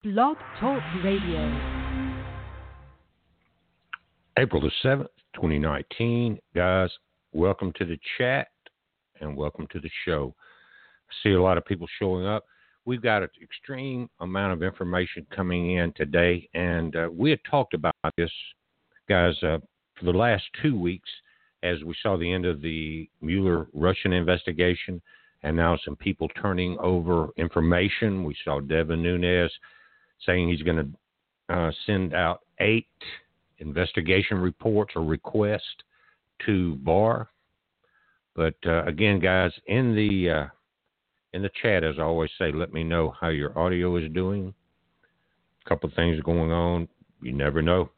Blog Talk Radio. April the 7th, 2019. Guys, welcome to the chat and welcome to the show. I see a lot of people showing up. We've got an extreme amount of information coming in today, and we had talked about this, guys, for the last 2 weeks as we saw the end of the Mueller Russian investigation, and now some people turning over information. We saw Devin Nunes saying he's going to send out 8 investigation reports or requests to Barr. But again, guys, in the chat, as I always say, let me know how your audio is doing. A couple of things going on. You never know.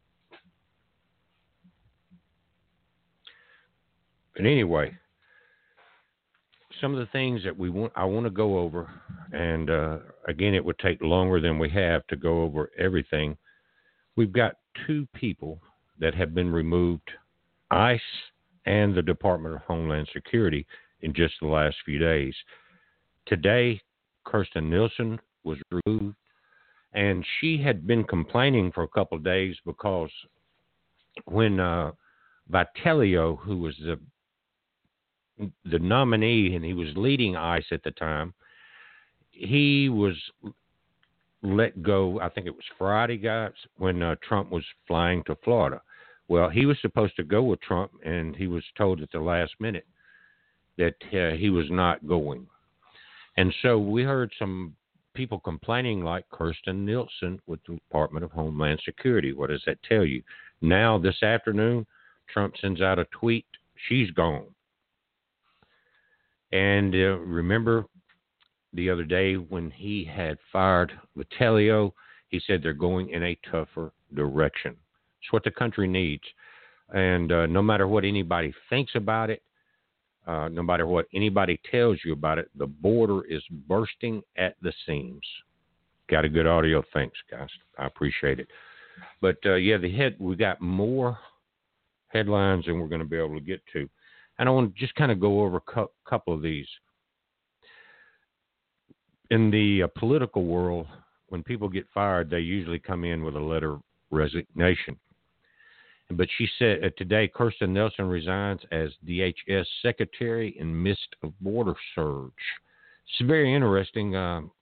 But anyway, some of the things that I want to go over, and again, it would take longer than we have to go over everything. We've got 2 people that have been removed, ICE and the Department of Homeland Security, in just the last few days. Today, Kirstjen Nielsen was removed, and she had been complaining for a couple of days because when Vitelio, who was the nominee, and he was leading ICE at the time, he was let go, I think it was Friday, guys, when Trump was flying to Florida. Well, he was supposed to go with Trump, and he was told at the last minute that he was not going. And so we heard some people complaining like Kirstjen Nielsen with the Department of Homeland Security. What does that tell you? Now, this afternoon, Trump sends out a tweet, she's gone. And remember the other day when he had fired Vitelio, he said they're going in a tougher direction. It's what the country needs. And no matter what anybody thinks about it, no matter what anybody tells you about it, the border is bursting at the seams. Got a good audio. Thanks, guys. I appreciate it. But, we got more headlines than we're going to be able to get to. And I want to just kind of go over a couple of these. In the political world, when people get fired, they usually come in with a letter of resignation. But she said today, Kirstjen Nielsen resigns as DHS secretary in midst of border surge. It's very interesting.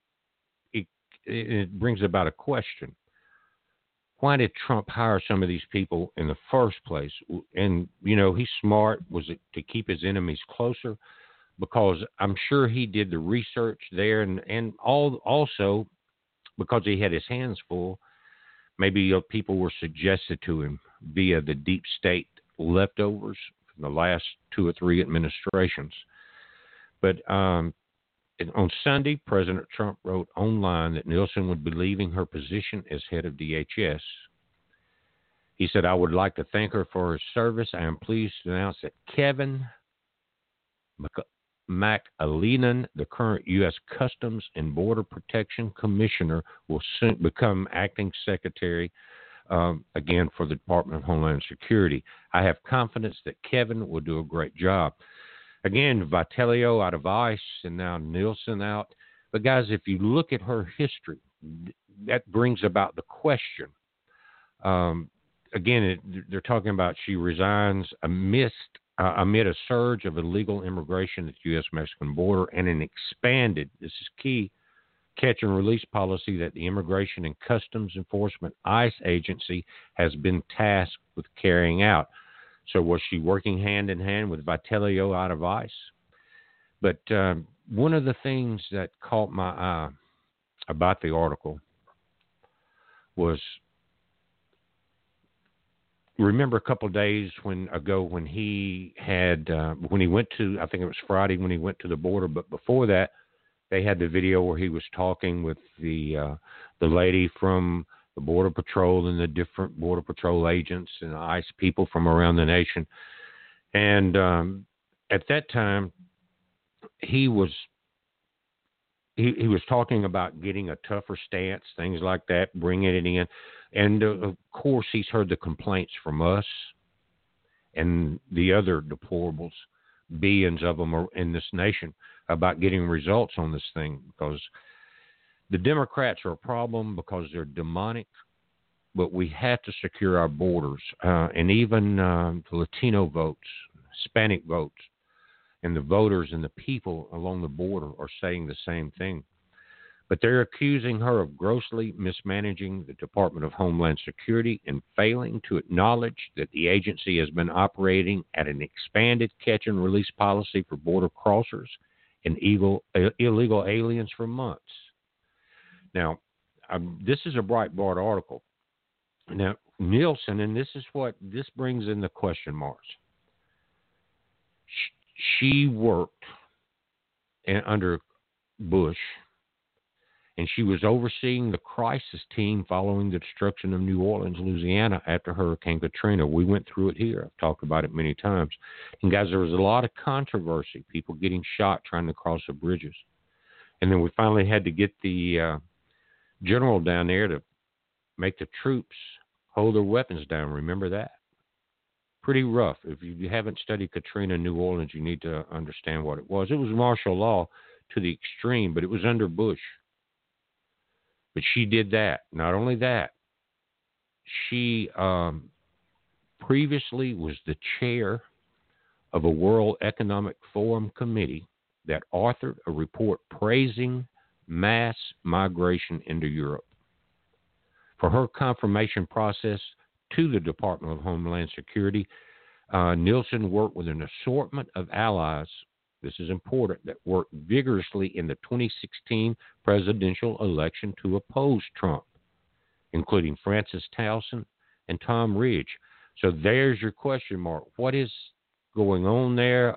It brings about a question. Why did Trump hire some of these people in the first place? And, he's smart. Was it to keep his enemies closer? Because I'm sure he did the research there, and also because he had his hands full, maybe people were suggested to him via the deep state leftovers from the last 2 or 3 administrations. But on Sunday, President Trump wrote online that Nielsen would be leaving her position as head of DHS. He said, I would like to thank her for her service. I am pleased to announce that Kevin McAleenan, the current U.S. Customs and Border Protection Commissioner, will soon become acting secretary again for the Department of Homeland Security. I have confidence that Kevin will do a great job. Again, Vitelio out of ICE and now Nielsen out. But guys, if you look at her history, that brings about the question. They're talking about she resigns amid a surge of illegal immigration at the U.S.-Mexican border and an expanded, this is key, catch and release policy that the Immigration and Customs Enforcement ICE agency has been tasked with carrying out. So was she working hand in hand with Vitelio out of ICE? But one of the things that caught my eye about the article was, remember a couple of days ago when he went to, I think it was Friday when he went to the border, but before that, they had the video where he was talking with the lady from the Border Patrol and the different Border Patrol agents and ICE people from around the nation. And at that time, he was talking about getting a tougher stance, things like that, bringing it in. And, of course, he's heard the complaints from us and the other deplorables, billions of them are in this nation, about getting results on this thing, because The Democrats are a problem because they're demonic, but we have to secure our borders. And even the Latino votes, Hispanic votes, and the voters and the people along the border are saying the same thing. But they're accusing her of grossly mismanaging the Department of Homeland Security and failing to acknowledge that the agency has been operating at an expanded catch and release policy for border crossers and illegal aliens for months. Now, this is a Breitbart article. Now, Nielsen, and this brings in the question marks. She worked under Bush, and she was overseeing the crisis team following the destruction of New Orleans, Louisiana, after Hurricane Katrina. We went through it here. I've talked about it many times. And, guys, there was a lot of controversy, people getting shot trying to cross the bridges. And then we finally had to get the general down there to make the troops hold their weapons down. Remember that? Pretty rough. If you haven't studied Katrina in New Orleans, you need to understand what it was. It was martial law to the extreme, but it was under Bush. But she did that. Not only that, she previously was the chair of a World Economic Forum committee that authored a report praising mass migration into Europe. For her confirmation process to the Department of Homeland Security, Nielsen worked with an assortment of allies, this is important, that worked vigorously in the 2016 presidential election to oppose Trump, including Francis Towson and Tom Ridge. So there's your question mark. What is going on there?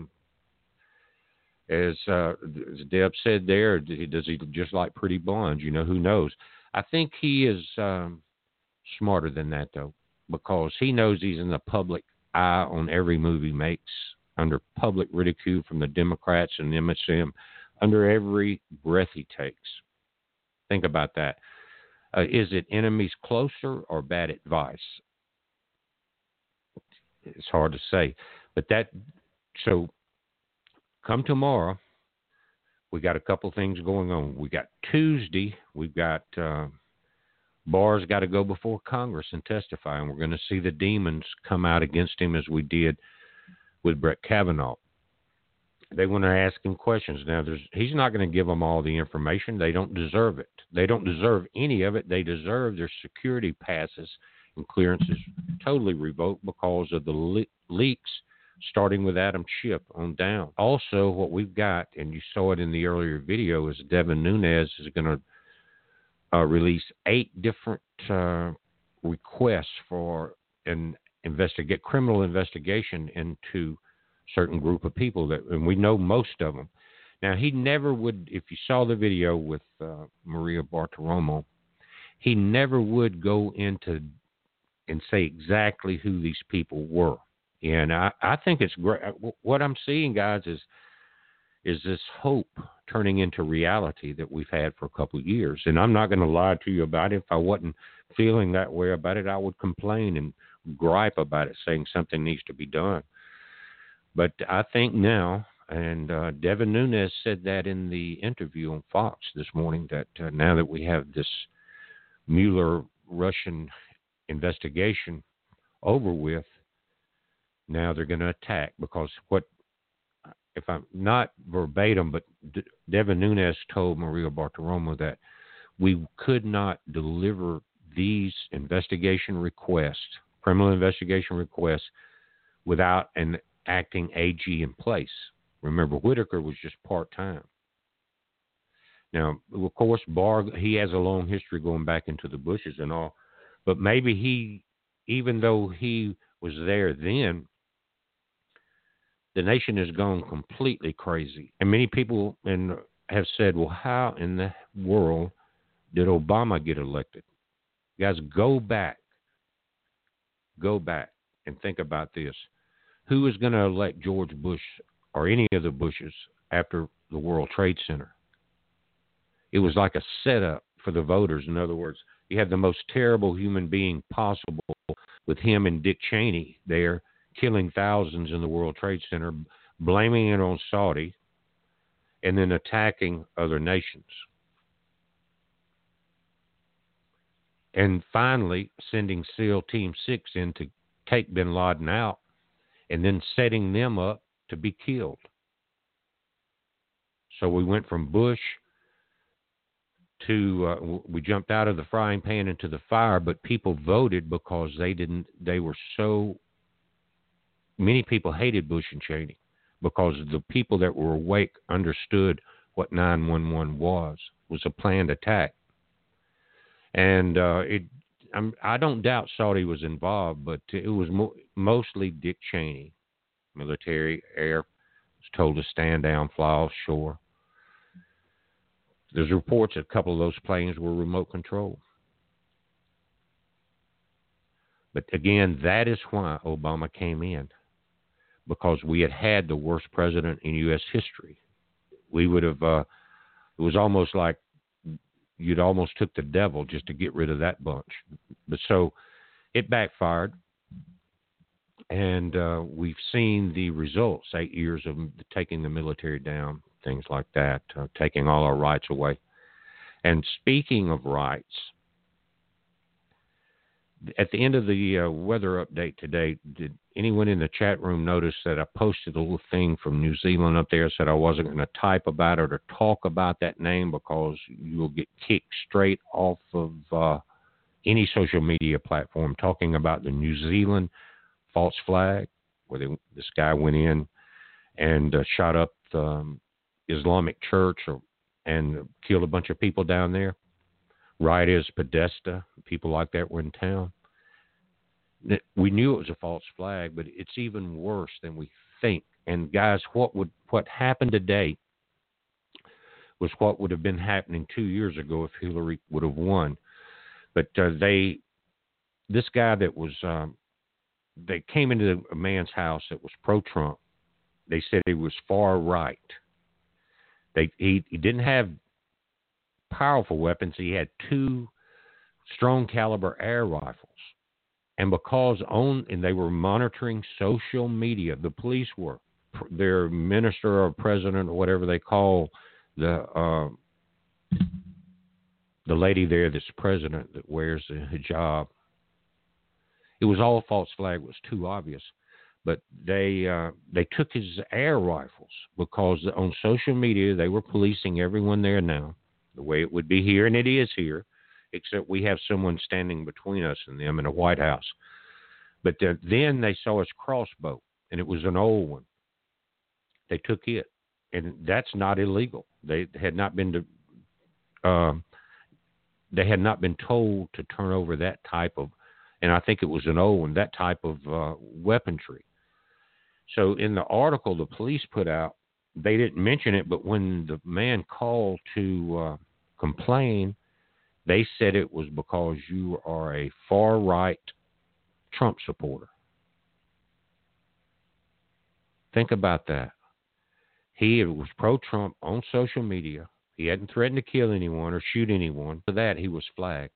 As Deb said there, does he just like pretty blondes? Who knows? I think he is smarter than that, though, because he knows he's in the public eye on every move he makes, under public ridicule from the Democrats and MSM, under every breath he takes. Think about that. Is it enemies closer or bad advice? It's hard to say. But so come tomorrow, we got a couple things going on. We got Tuesday, we've got Barr's got to go before Congress and testify, and we're going to see the demons come out against him as we did with Brett Kavanaugh. They want to ask him questions. Now, he's not going to give them all the information. They don't deserve it. They don't deserve any of it. They deserve their security passes and clearances totally revoked because of the leaks, starting with Adam Schiff on down. Also, what we've got, and you saw it in the earlier video, is Devin Nunes is going to release 8 different requests for an criminal investigation into certain group of people and we know most of them. Now, he never would, if you saw the video with Maria Bartiromo, he never would go into and say exactly who these people were. And I think it's great. What I'm seeing, guys, is this hope turning into reality that we've had for a couple of years. And I'm not going to lie to you about it. If I wasn't feeling that way about it, I would complain and gripe about it, saying something needs to be done. But I think now, and Devin Nunes said that in the interview on Fox this morning, that now that we have this Mueller Russian investigation over with, now they're going to attack, because if I'm not verbatim, but Devin Nunes told Maria Bartiromo that we could not deliver these investigation requests, criminal investigation requests, without an acting AG in place. Remember, Whitaker was just part-time. Now, of course, Barr, he has a long history going back into the Bushes and all, but maybe even though he was there then, the nation has gone completely crazy. And many people have said, well, how in the world did Obama get elected? Guys, go back and think about this. Who is going to elect George Bush or any of the Bushes after the World Trade Center? It was like a setup for the voters. In other words, you had the most terrible human being possible with him and Dick Cheney there, killing thousands in the World Trade Center, blaming it on Saudi, and then attacking other nations. and finally sending SEAL Team 6 in to take bin Laden out and then setting them up to be killed. So we went from Bush to, we jumped out of the frying pan into the fire, but people voted because they were so, many people hated Bush and Cheney because the people that were awake understood what 9/11 was a planned attack. And I don't doubt Saudi was involved, but it was mostly Dick Cheney, military, air, was told to stand down, fly offshore. There's reports that a couple of those planes were remote controlled. But again, that is why Obama came in, because we had the worst president in U.S. history. We would have, it was almost like you'd almost took the devil just to get rid of that bunch. But so it backfired, and we've seen the results, 8 years of taking the military down, things like that, taking all our rights away. And speaking of rights, at the end of the weather update today, did anyone in the chat room notice that I posted a little thing from New Zealand up there? Said I wasn't going to type about it or talk about that name because you'll get kicked straight off of any social media platform, talking about the New Zealand false flag, where this guy went in and shot up the Islamic church and killed a bunch of people down there. Right as Podesta, people like that were in town. We knew it was a false flag, but it's even worse than we think. And guys, what happened today was what would have been happening 2 years ago if Hillary would have won. But this guy that was, they came into a man's house that was pro-Trump. They said he was far right. He didn't have powerful weapons. He had 2 strong caliber air rifles. And because and they were monitoring social media, the police were, their minister or president or whatever they call the lady there that's president that wears the hijab. It was all false flag. It was too obvious. But they took his air rifles because on social media they were policing everyone there now, the way it would be here, and it is here, except we have someone standing between us and them in the White House. But then they saw his crossbow, and it was an old one. They took it, and that's not illegal. They had not been told to turn over that type of, and I think it was an old one, that type of weaponry. So in the article the police put out, they didn't mention it, but when the man called to complain, they said it was because you are a far-right Trump supporter. Think about that. He was pro-Trump on social media. He hadn't threatened to kill anyone or shoot anyone. For that, he was flagged.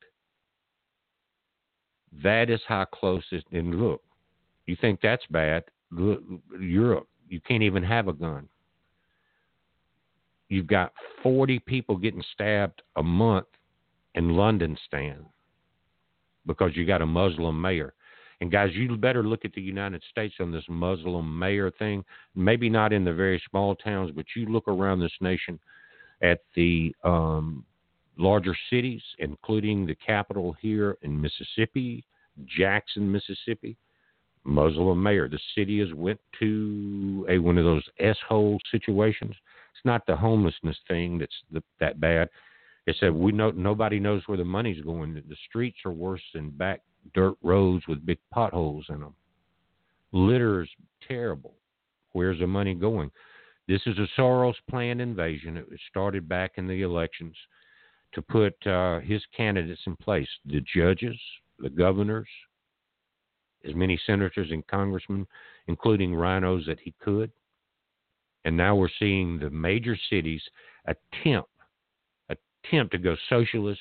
That is how close it is. And look, you think that's bad? Look, Europe, you can't even have a gun. You've got 40 people getting stabbed a month in London, Stan, because you got a Muslim mayor. And guys, you better look at the United States on this Muslim mayor thing. Maybe not in the very small towns, but you look around this nation at the larger cities, including the capital here in Mississippi, Jackson, Mississippi. Muslim mayor. The city has went to one of those S-hole situations. It's not the homelessness thing that's that bad. It said nobody knows where the money's going. The streets are worse than back dirt roads with big potholes in them. Litter is terrible. Where's the money going? This is a Soros planned invasion. It started back in the elections to put his candidates in place. The judges, the governors, as many senators and congressmen, including rhinos that he could. And now we're seeing the major cities attempt to go socialist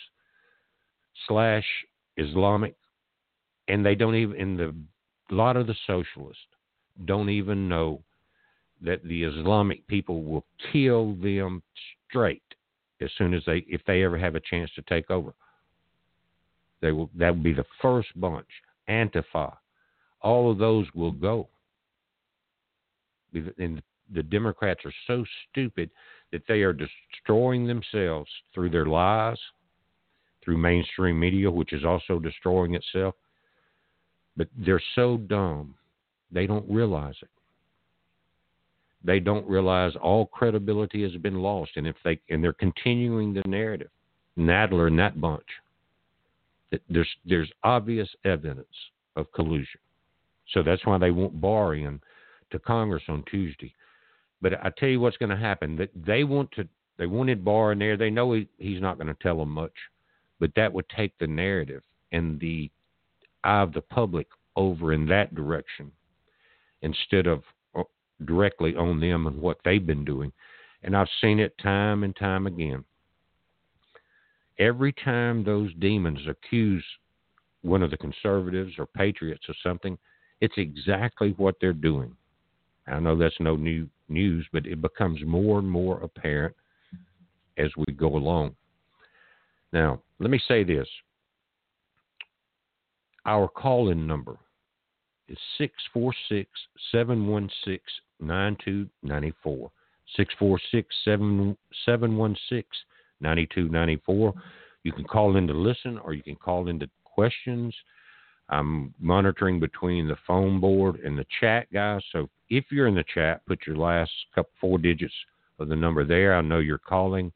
/ Islamic, and they don't even, a lot of the socialists don't even know that the Islamic people will kill them straight as soon as if they ever have a chance to take over. That will be the first bunch. Antifa. All of those will go. And the Democrats are so stupid that they are destroying themselves through their lies, through mainstream media, which is also destroying itself. But they're so dumb, they don't realize it. They don't realize all credibility has been lost, and they're continuing the narrative. Nadler and that bunch. There's obvious evidence of collusion, so that's why they won't Barr in to Congress on Tuesday. But I tell you what's going to happen. That they wanted Barr in there. They know he's not going to tell them much, but that would take the narrative and the eye of the public over in that direction instead of directly on them and what they've been doing. And I've seen it time and time again. Every time those demons accuse one of the conservatives or patriots of something, it's exactly what they're doing. I know that's no new news, but it becomes more and more apparent as we go along. Now, let me say this. Our call-in number is 646-716-9294. 646-716-9294. You can call in to listen or you can call in to questions. I'm monitoring between the phone board and the chat, guys. So if you're in the chat, put your last four digits of the number there. I know you're calling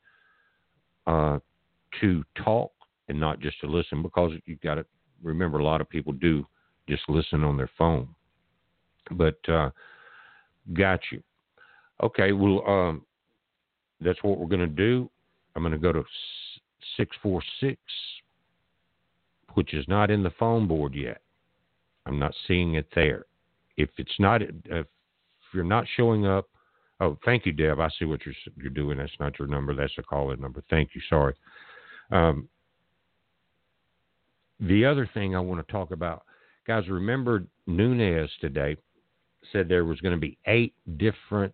to talk and not just to listen, because you've got to remember a lot of people do just listen on their phone. But got you. Okay, well, that's what we're going to do. I'm going to go to 646, which is not in the phone board yet. I'm not seeing it there. If you're not showing up, oh, thank you, Deb. I see what you're doing. That's not your number. That's a call-in number. Thank you. Sorry. The other thing I want to talk about, guys, remember Nunes today said there was going to be 8 different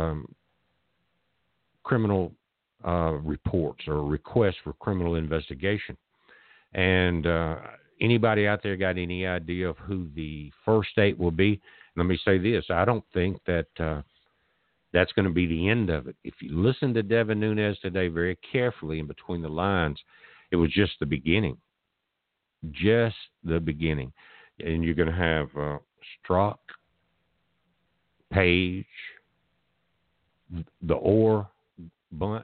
criminal reports or requests for criminal investigation. And anybody out there got any idea of who the first 8 will be? Let me say this. I don't think that that's going to be the end of it. If you listen to Devin Nunes today very carefully in between the lines, it was just the beginning. Just the beginning. And you're going to have Strzok, Page, the Orr bunch,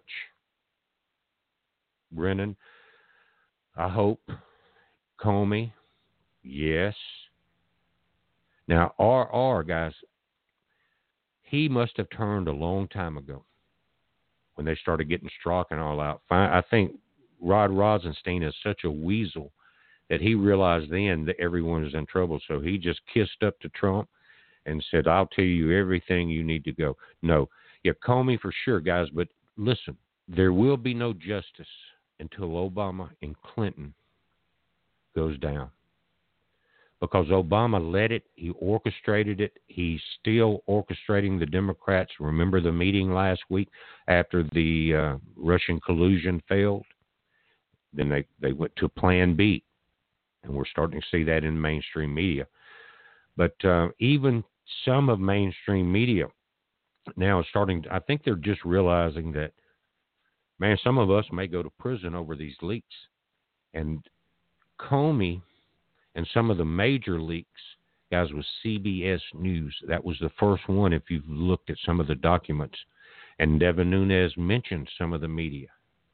Brennan, I hope, Comey, yes. Now, RR, guys, he must have turned a long time ago when they started getting Strzok and all out. I think Rod Rosenstein is such a weasel that he realized then that everyone is in trouble. So he just kissed up to Trump and said, I'll tell you everything you need to go. No. Yeah, Comey for sure, guys. But listen, there will be no justice until Obama and Clinton goes down. Because Obama led it. He orchestrated it. He's still orchestrating the Democrats. Remember the meeting last week after the Russian collusion failed? Then they went to Plan B. And we're starting to see that in mainstream media. But even some of mainstream media now is starting, I think they're just realizing that, man, some of us may go to prison over these leaks. And Comey and some of the major leaks, guys, was CBS News. That was the first one if you've looked at some of the documents. And Devin Nunes mentioned some of the media.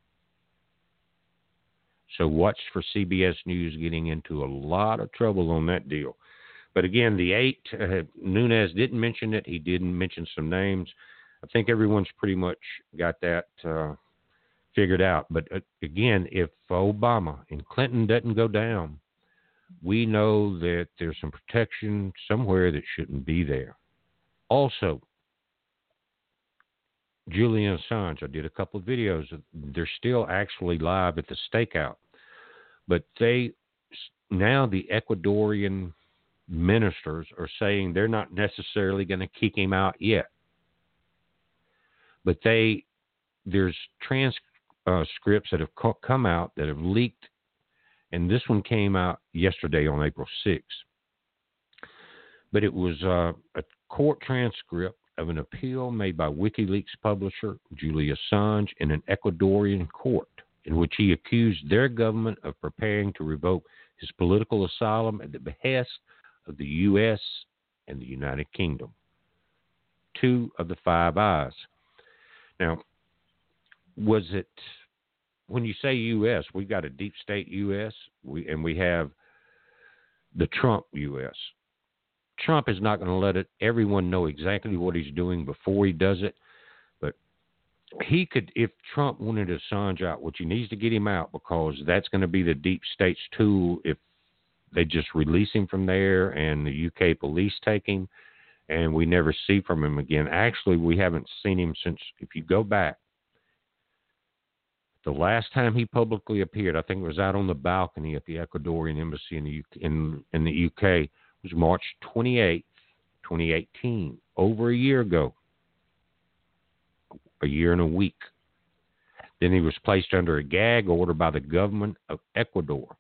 So watch for CBS News getting into a lot of trouble on that deal. But again, the 8, Nunes didn't mention it. He didn't mention some names. I think everyone's pretty much got that figured out. But again, if Obama and Clinton doesn't go down, we know that there's some protection somewhere that shouldn't be there. Also, Julian Assange, I did a couple of videos. They're still actually live at the stakeout. But now the Ecuadorian ministers are saying they're not necessarily going to kick him out yet. But there's transcripts that have come out that have leaked And this one came out yesterday on April 6th. But it was a court transcript of an appeal made by WikiLeaks publisher Julian Assange in an Ecuadorian court, in which he accused their government of preparing to revoke his political asylum at the behest of the U.S. and the United Kingdom, two of the Five Eyes. Now, was it, when you say U.S., we got a deep state U.S., and we have the Trump U.S. Trump is not going to let everyone know exactly what he's doing before he does it. But he could, if Trump wanted Assange out, which he needs to get him out, because that's going to be the deep state's tool if they just release him from there and the UK police take him and we never see from him again. Actually, we haven't seen him since, if you go back, the last time he publicly appeared, I think it was out on the balcony at the Ecuadorian embassy in the UK, was March 28th, 2018, over a year ago, a year and a week. Then he was placed under a gag order by the government of Ecuador.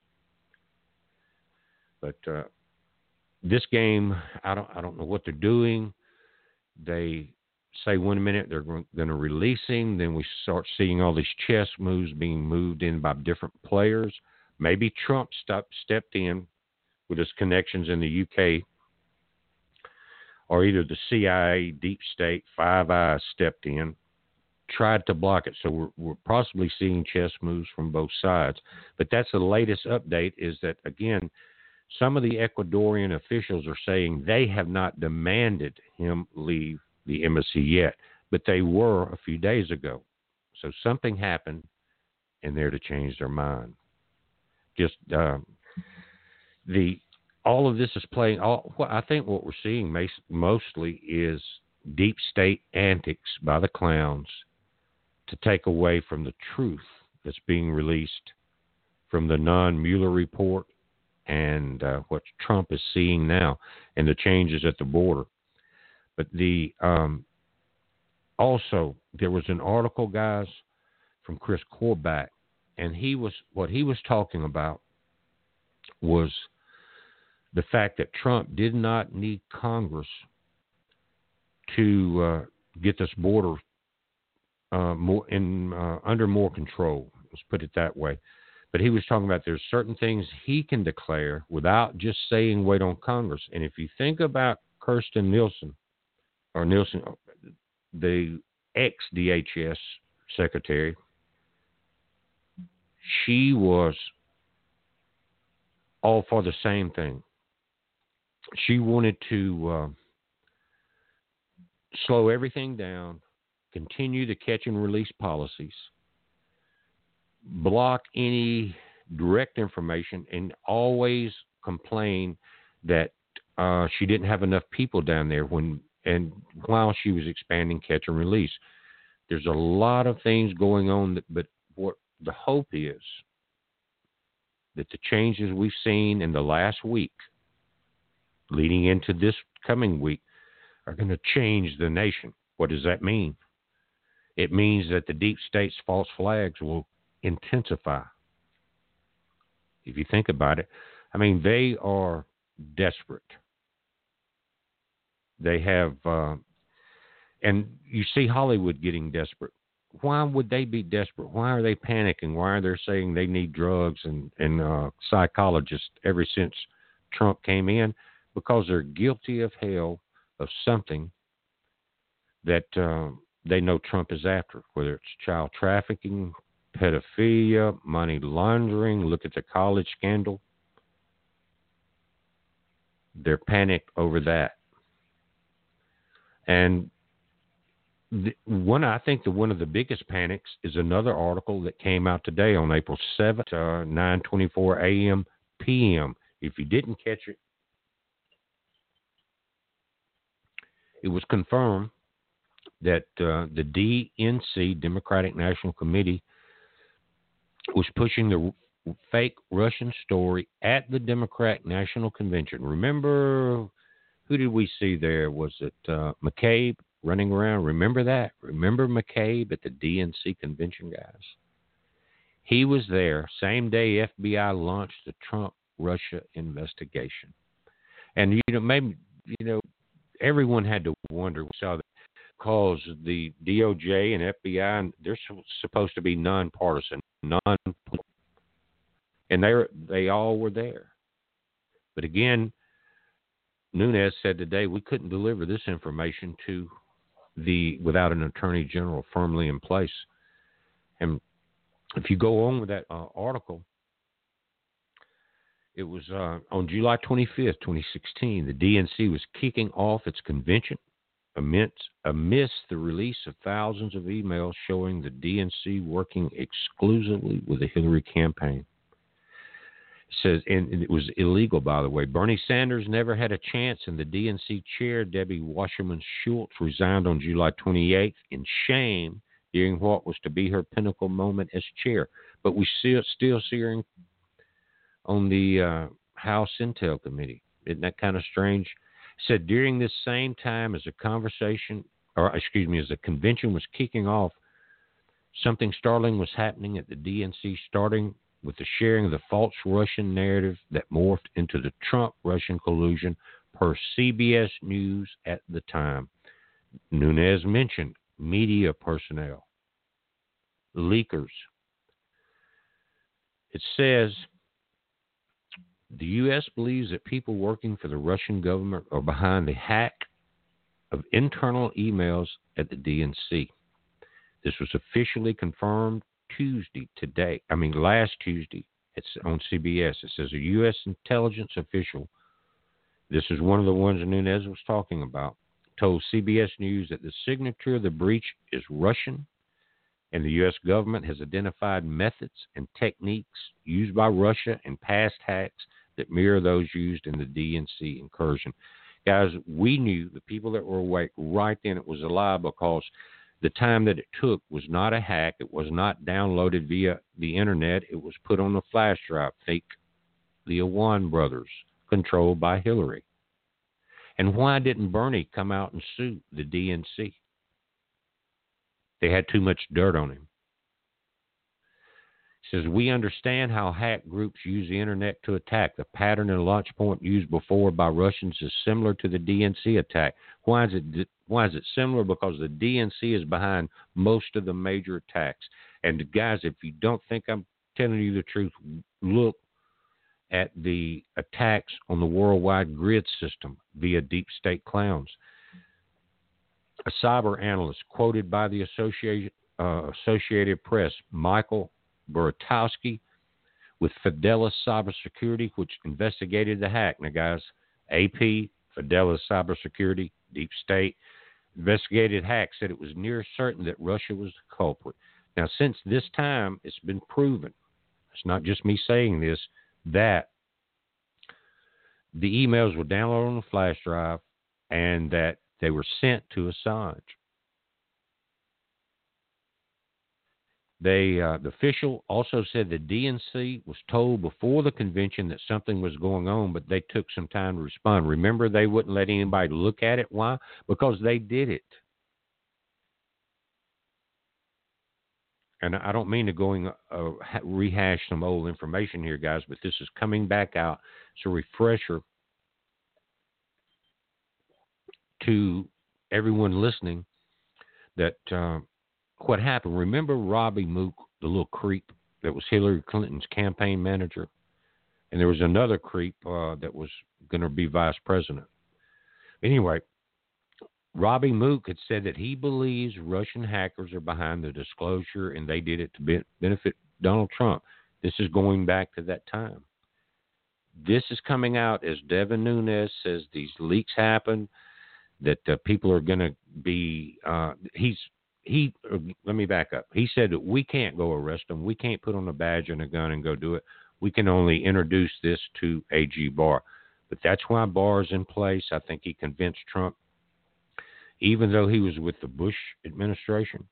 But this game, I don't know what they're doing. They say 1 minute they're going to release him, then we start seeing all these chess moves being moved in by different players. Maybe Trump stepped in with his connections in the UK, or either the CIA, Deep State, Five Eyes stepped in, tried to block it. So we're possibly seeing chess moves from both sides. But that's the latest update, is that, again, some of the Ecuadorian officials are saying they have not demanded him leave the embassy yet, but they were a few days ago. So something happened in there to change their mind. Just all of this is playing. I think what we're seeing mostly is deep state antics by the clowns to take away from the truth that's being released from the non-Mueller report and what Trump is seeing now and the changes at the border. But also there was an article, guys, from Chris Corback, and what he was talking about was the fact that Trump did not need Congress to get this border under more control. Let's put it that way. But he was talking about there's certain things he can declare without just saying wait on Congress. And if you think about Kirstjen Nielsen, the ex-DHS secretary, she was all for the same thing. She wanted to slow everything down, continue the catch and release policies, block any direct information, and always complain that she didn't have enough people down there while she was expanding catch and release. There's a lot of things going on, but what the hope is that the changes we've seen in the last week leading into this coming week are going to change the nation. What does that mean? It means that the deep state's false flags will intensify. If you think about it, I mean, they are desperate. They have, and you see Hollywood getting desperate. Why would they be desperate? Why are they panicking? Why are they saying they need drugs and psychologists ever since Trump came in? Because they're guilty of hell of something that they know Trump is after, whether it's child trafficking, pedophilia, money laundering. Look at the college scandal. They're panicked over that. And one of the biggest panics is another article that came out today on April 7th, 9:24 a.m. p.m. If you didn't catch it, it was confirmed that the DNC, Democratic National Committee, was pushing the fake Russian story at the Democratic National Convention. Remember, who did we see there? Was it McCabe running around? Remember that? Remember McCabe at the DNC convention, guys? He was there. Same day FBI launched the Trump-Russia investigation. And, maybe, everyone had to wonder. We saw that because the DOJ and FBI, they're supposed to be nonpartisan, non-political. And they all were there. But again, Nunes said today we couldn't deliver this information without an attorney general firmly in place. And if you go on with that article, it was on July 25th, 2016, the DNC was kicking off its convention amidst the release of thousands of emails showing the DNC working exclusively with the Hillary campaign. It says, and it was illegal, by the way. Bernie Sanders never had a chance, and the DNC chair, Debbie Wasserman Schultz, resigned on July 28th in shame during what was to be her pinnacle moment as chair. But we still see her on the House Intel Committee. Isn't that kind of strange? It said during this same time as the convention was kicking off, something startling was happening at the DNC, starting with the sharing of the false Russian narrative that morphed into the Trump-Russian collusion per CBS News at the time. Nunes mentioned media personnel, leakers. It says the U.S. believes that people working for the Russian government are behind the hack of internal emails at the DNC. This was officially confirmed last Tuesday. It's on CBS. It says a U.S. intelligence official, this is one of the ones Nunes was talking about, told CBS News that the signature of the breach is Russian, and the U.S. government has identified methods and techniques used by Russia in past hacks that mirror those used in the DNC incursion. Guys, we knew, the people that were awake right then, it was a lie, because the time that it took was not a hack. It was not downloaded via the internet. It was put on a flash drive. Think the Awan brothers, controlled by Hillary. And why didn't Bernie come out and sue the DNC? They had too much dirt on him. It says, we understand how hack groups use the internet to attack. The pattern and launch point used before by Russians is similar to the DNC attack. Why is it similar? Because the DNC is behind most of the major attacks. And guys, if you don't think I'm telling you the truth, look at the attacks on the worldwide grid system via deep state clowns. A cyber analyst quoted by the Associated Press, Michael Buratowski, with Fidelis Cybersecurity, which investigated the hack. Now, guys, AP, Fidelis Cybersecurity, Deep State, investigated hack, said it was near certain that Russia was the culprit. Now, since this time, it's been proven, it's not just me saying this, that the emails were downloaded on a flash drive and that they were sent to Assange. The official also said the DNC was told before the convention that something was going on, but they took some time to respond. Remember, they wouldn't let anybody look at it. Why? Because they did it. And I don't mean to go rehash some old information here, guys, but this is coming back out. It's a refresher to everyone listening that what happened. Remember Robbie Mook, the little creep that was Hillary Clinton's campaign manager? And there was another creep that was going to be vice president. Anyway, Robbie Mook had said that he believes Russian hackers are behind the disclosure and they did it to benefit Donald Trump. This is going back to that time. This is coming out as Devin Nunes says these leaks happen, that people are going to be let me back up. He said that we can't go arrest them. We can't put on a badge and a gun and go do it. We can only introduce this to AG Barr. But that's why Barr is in place. I think he convinced Trump, even though he was with the Bush administration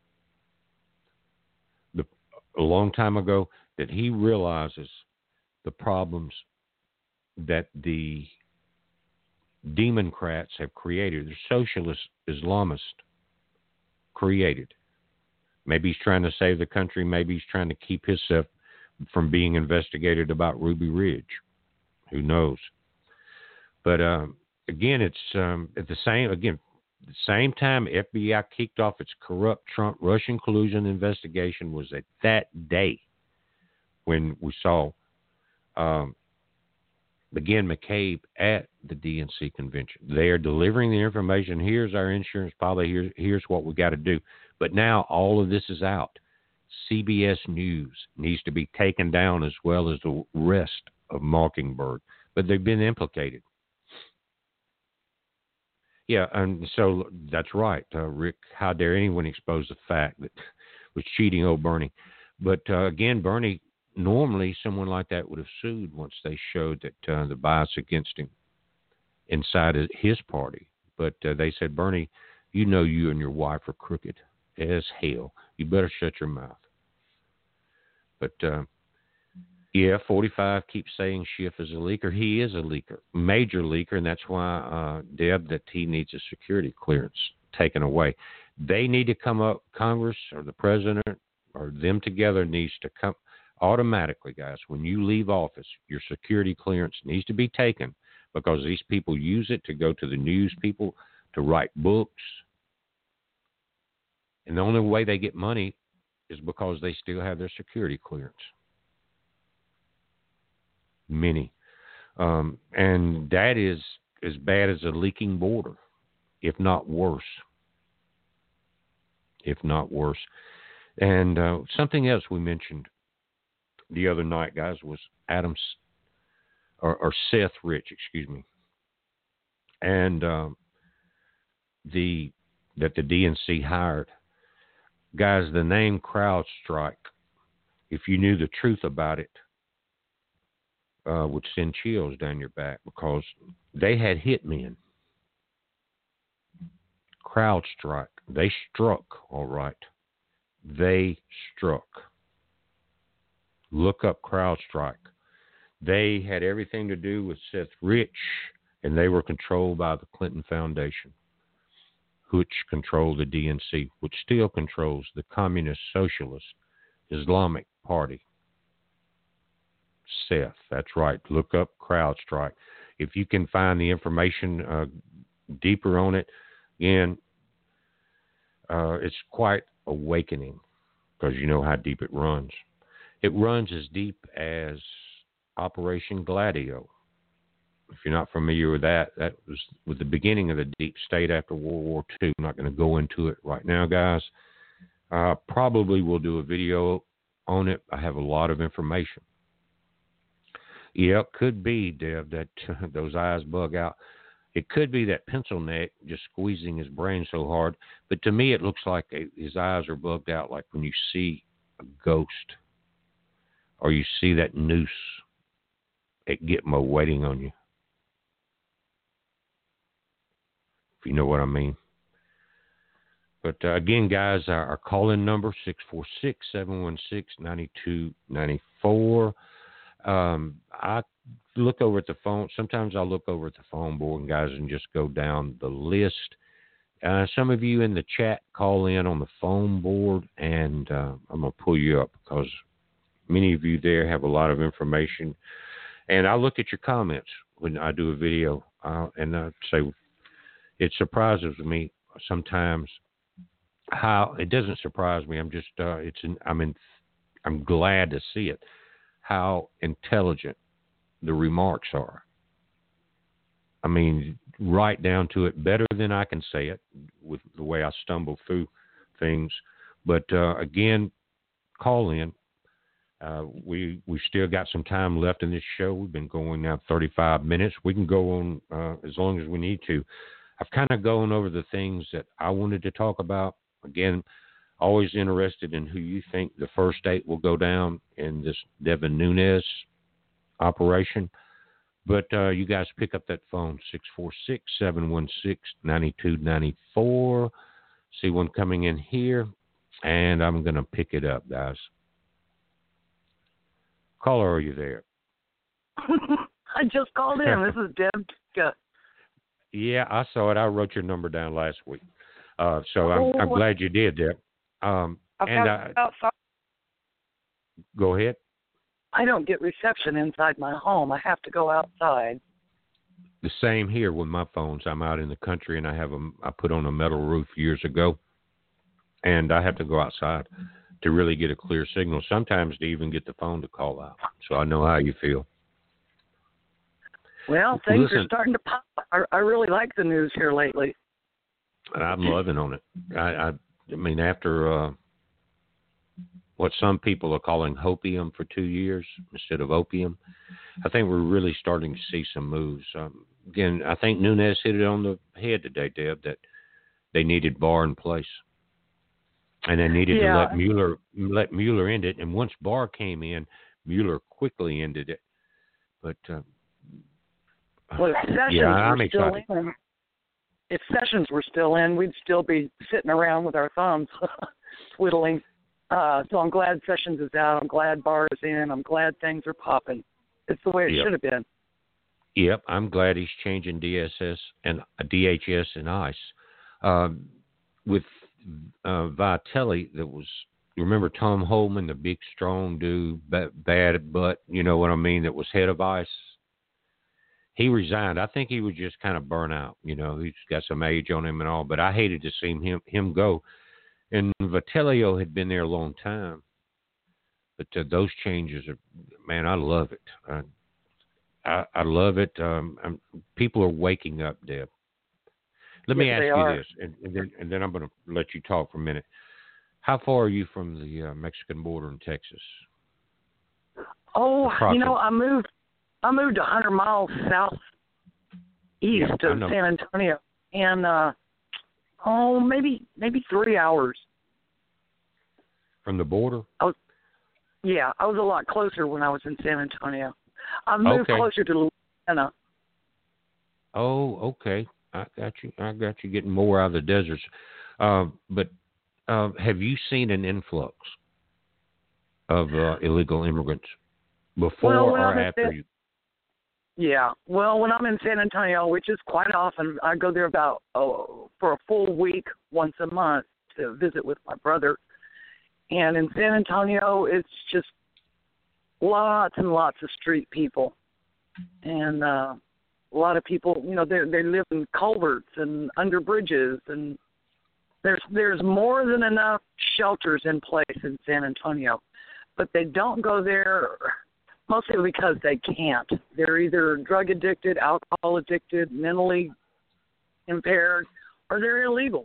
a long time ago, that he realizes the problems that the Democrats have created. The socialist Islamists created. Maybe he's trying to save the country. Maybe he's trying to keep himself from being investigated about Ruby Ridge. Who knows? But again, it's at the same time FBI kicked off its corrupt Trump-Russian collusion investigation was at that day when we saw again McCabe at the DNC convention. They are delivering the information. Here's our insurance policy. Here's what we got to do. But now all of this is out. CBS News needs to be taken down as well as the rest of Mockingbird. But they've been implicated. Yeah, and so that's right, Rick. How dare anyone expose the fact that was cheating old Bernie? But again, Bernie, normally someone like that would have sued once they showed that the bias against him inside of his party. But they said, Bernie, you know you and your wife are crooked as hell. You better shut your mouth. But yeah, 45 keeps saying Schiff is a leaker. He is a leaker, major leaker, and that's why, Deb, that he needs a security clearance taken away. They need to come up, Congress or the president or them together needs to come automatically, guys. When you leave office, your security clearance needs to be taken because these people use it to go to the news people, to write books. And the only way they get money is because they still have their security clearance. Many. And that is as bad as a leaking border, if not worse. If not worse. And something else we mentioned the other night, guys, was Seth Rich, excuse me. And that the DNC hired. Guys, the name CrowdStrike, if you knew the truth about it, would send chills down your back because they had hitmen. CrowdStrike. They struck, all right. They struck. Look up CrowdStrike. They had everything to do with Seth Rich, and they were controlled by the Clinton Foundation, which controlled the DNC, which still controls the Communist Socialist Islamic Party. Seth, that's right. Look up CrowdStrike. If you can find the information deeper on it, again, it's quite awakening because you know how deep it runs. It runs as deep as Operation Gladio. If you're not familiar with that, that was with the beginning of the deep state after World War II. I'm not going to go into it right now, guys. Probably will do a video on it. I have a lot of information. Yeah, it could be, Deb, that those eyes bug out. It could be that pencil neck just squeezing his brain so hard. But to me, it looks like his eyes are bugged out like when you see a ghost or you see that noose at Gitmo waiting on you. If you know what I mean. But again, guys, our call-in number, 646-716-9294. I look over at the phone. Sometimes I'll look over at the phone board, guys, and just go down the list. Some of you in the chat call in on the phone board, and I'm going to pull you up because many of you there have a lot of information. And I look at your comments when I do a video, and I say it surprises me sometimes how it doesn't surprise me. I'm just I'm glad to see it. How intelligent the remarks are. I mean, right down to it, better than I can say it with the way I stumble through things. But again, call in. We still got some time left in this show. We've been going now 35 minutes. We can go on as long as we need to. I've kind of gone over the things that I wanted to talk about. Again, always interested in who you think the first date will go down in this Devin Nunes operation. But you guys pick up that phone, 646-716-9294. See one coming in here, and I'm going to pick it up, guys. Caller, are you there? I just called in. This is Deb. Yeah, I saw it. I wrote your number down last week. So I'm glad you did, Deb. Go ahead. I don't get reception inside my home. I have to go outside. The same here with my phones. I'm out in the country, and I put on a metal roof years ago, and I have to go outside to really get a clear signal, sometimes to even get the phone to call out. So I know how you feel. Well, things are starting to pop. I really like the news here lately. I'm loving on it. I mean, after what some people are calling hopium for 2 years instead of opium, I think we're really starting to see some moves. Again, I think Nunes hit it on the head today, Deb, that they needed Barr in place. And they needed to let Mueller end it. And once Barr came in, Mueller quickly ended it. But well, if Sessions were still in, we'd still be sitting around with our thumbs twiddling. So I'm glad Sessions is out. I'm glad Barr is in. I'm glad things are popping. It's the way it should have been. Yep, I'm glad he's changing DHS and ICE. With Vitelli, remember Tom Homan, the big, strong dude, bad butt, you know what I mean, that was head of ICE? He resigned. I think he was just kind of burnt out. You know, he's got some age on him and all, but I hated to see him go. And Vitelli had been there a long time. But those changes are, man, I love it. I love it. People are waking up, Deb. Let me ask you this, and then I'm going to let you talk for a minute. How far are you from the Mexican border in Texas? Oh, you know, I moved 100 miles southeast of San Antonio, and maybe 3 hours from the border. I was a lot closer when I was in San Antonio. I moved closer to Louisiana. Oh, okay. I got you getting more out of the deserts. But have you seen an influx of illegal immigrants before or after you? Yeah. Well, when I'm in San Antonio, which is quite often, I go there about for a full week once a month to visit with my brother. And in San Antonio, it's just lots and lots of street people. And a lot of people, you know, they live in culverts and under bridges, and there's more than enough shelters in place in San Antonio, but they don't go there mostly because they can't. They're either drug addicted, alcohol addicted, mentally impaired, or they're illegal.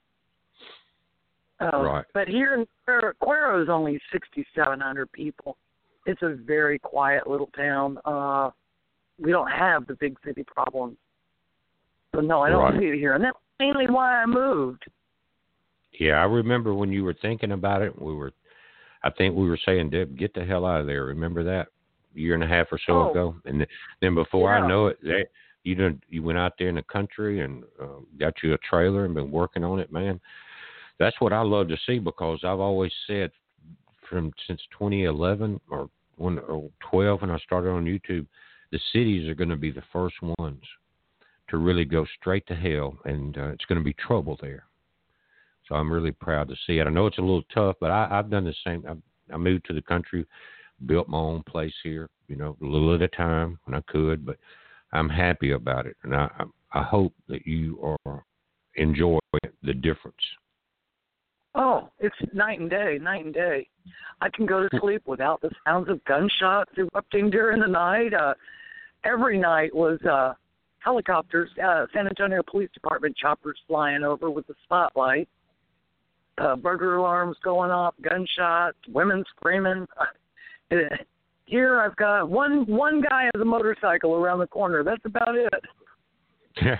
Right. But here in Cuero is only 6,700 people. It's a very quiet little town. We don't have the big city problems. So, no, I don't see it here. And that's mainly why I moved. Yeah, I remember when you were thinking about it, I think we were saying, Deb, get the hell out of there. Remember that a year and a half or so ago? And then before I know it, you went out there in the country and got you a trailer and been working on it, man. That's what I love to see, because I've always said since 2011 or 12 when I started on YouTube, the cities are going to be the first ones to really go straight to hell, and it's going to be trouble there. So I'm really proud to see it. I know it's a little tough, but I've done the same. I moved to the country, built my own place here, you know, a little at a time when I could, but I'm happy about it. And I hope that you are enjoying the difference. Oh, it's night and day. I can go to sleep without the sounds of gunshots erupting during the night. Every night was helicopters, San Antonio Police Department choppers flying over with the spotlight, burglar alarms going off, gunshots, women screaming. Here I've got one guy has a motorcycle around the corner. That's about it.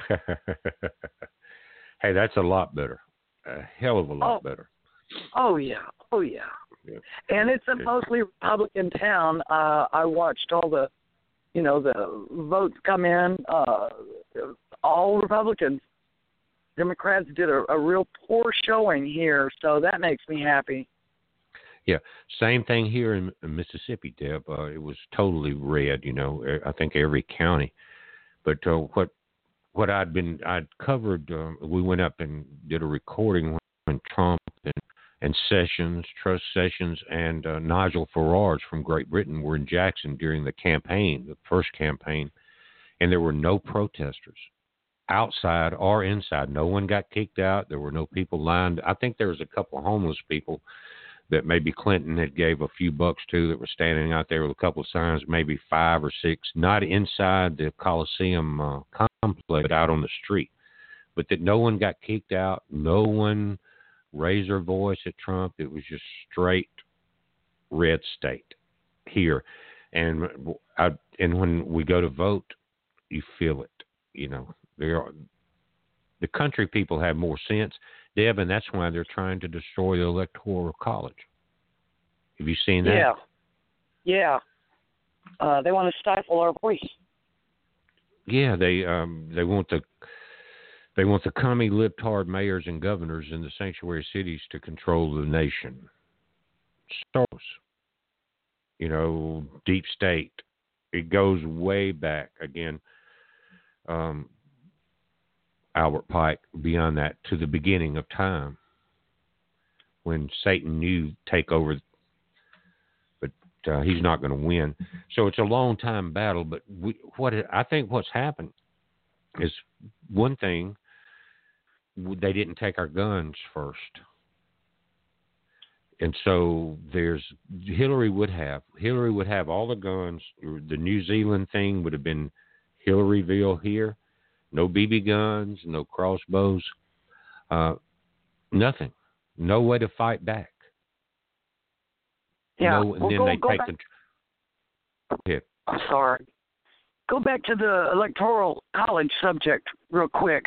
Hey, that's a lot better. A hell of a lot better. Oh yeah. And it's a mostly Republican town. I watched all the votes come in. All Republicans. Democrats did a real poor showing here, so that makes me happy. Yeah, same thing here in Mississippi, Deb. It was totally red. You know, I think every county. But what I'd covered, we went up and did a recording when Trump and Sessions, Truss Sessions, and Nigel Farage from Great Britain were in Jackson during the campaign, the first campaign, and there were no protesters outside or inside. No one got kicked out. There were no people lined. I think there was a couple of homeless people that maybe Clinton had gave a few bucks to that were standing out there with a couple of signs, maybe 5 or 6, not inside the Coliseum complex, but out on the street. But that no one got kicked out. No one raised their voice at Trump. It was just straight red state here. And when we go to vote, you feel it. You know, the country people have more sense, Deb, and that's why they're trying to destroy the Electoral College. Have you seen that? Yeah. They want to stifle our voice. Yeah, they want the commie libtard mayors and governors in the sanctuary cities to control the nation. So, you know, deep state. It goes way back again. Albert Pike, beyond that, to the beginning of time, when Satan knew take over, but he's not going to win. So it's a long time battle. But I think what's happened is, one thing, they didn't take our guns first, and so Hillary would have all the guns. The New Zealand thing would have been Hillaryville here. No BB guns, no crossbows, nothing. No way to fight back. Yeah. No, and then they take control. Yeah. I'm sorry. Go back to the Electoral College subject real quick.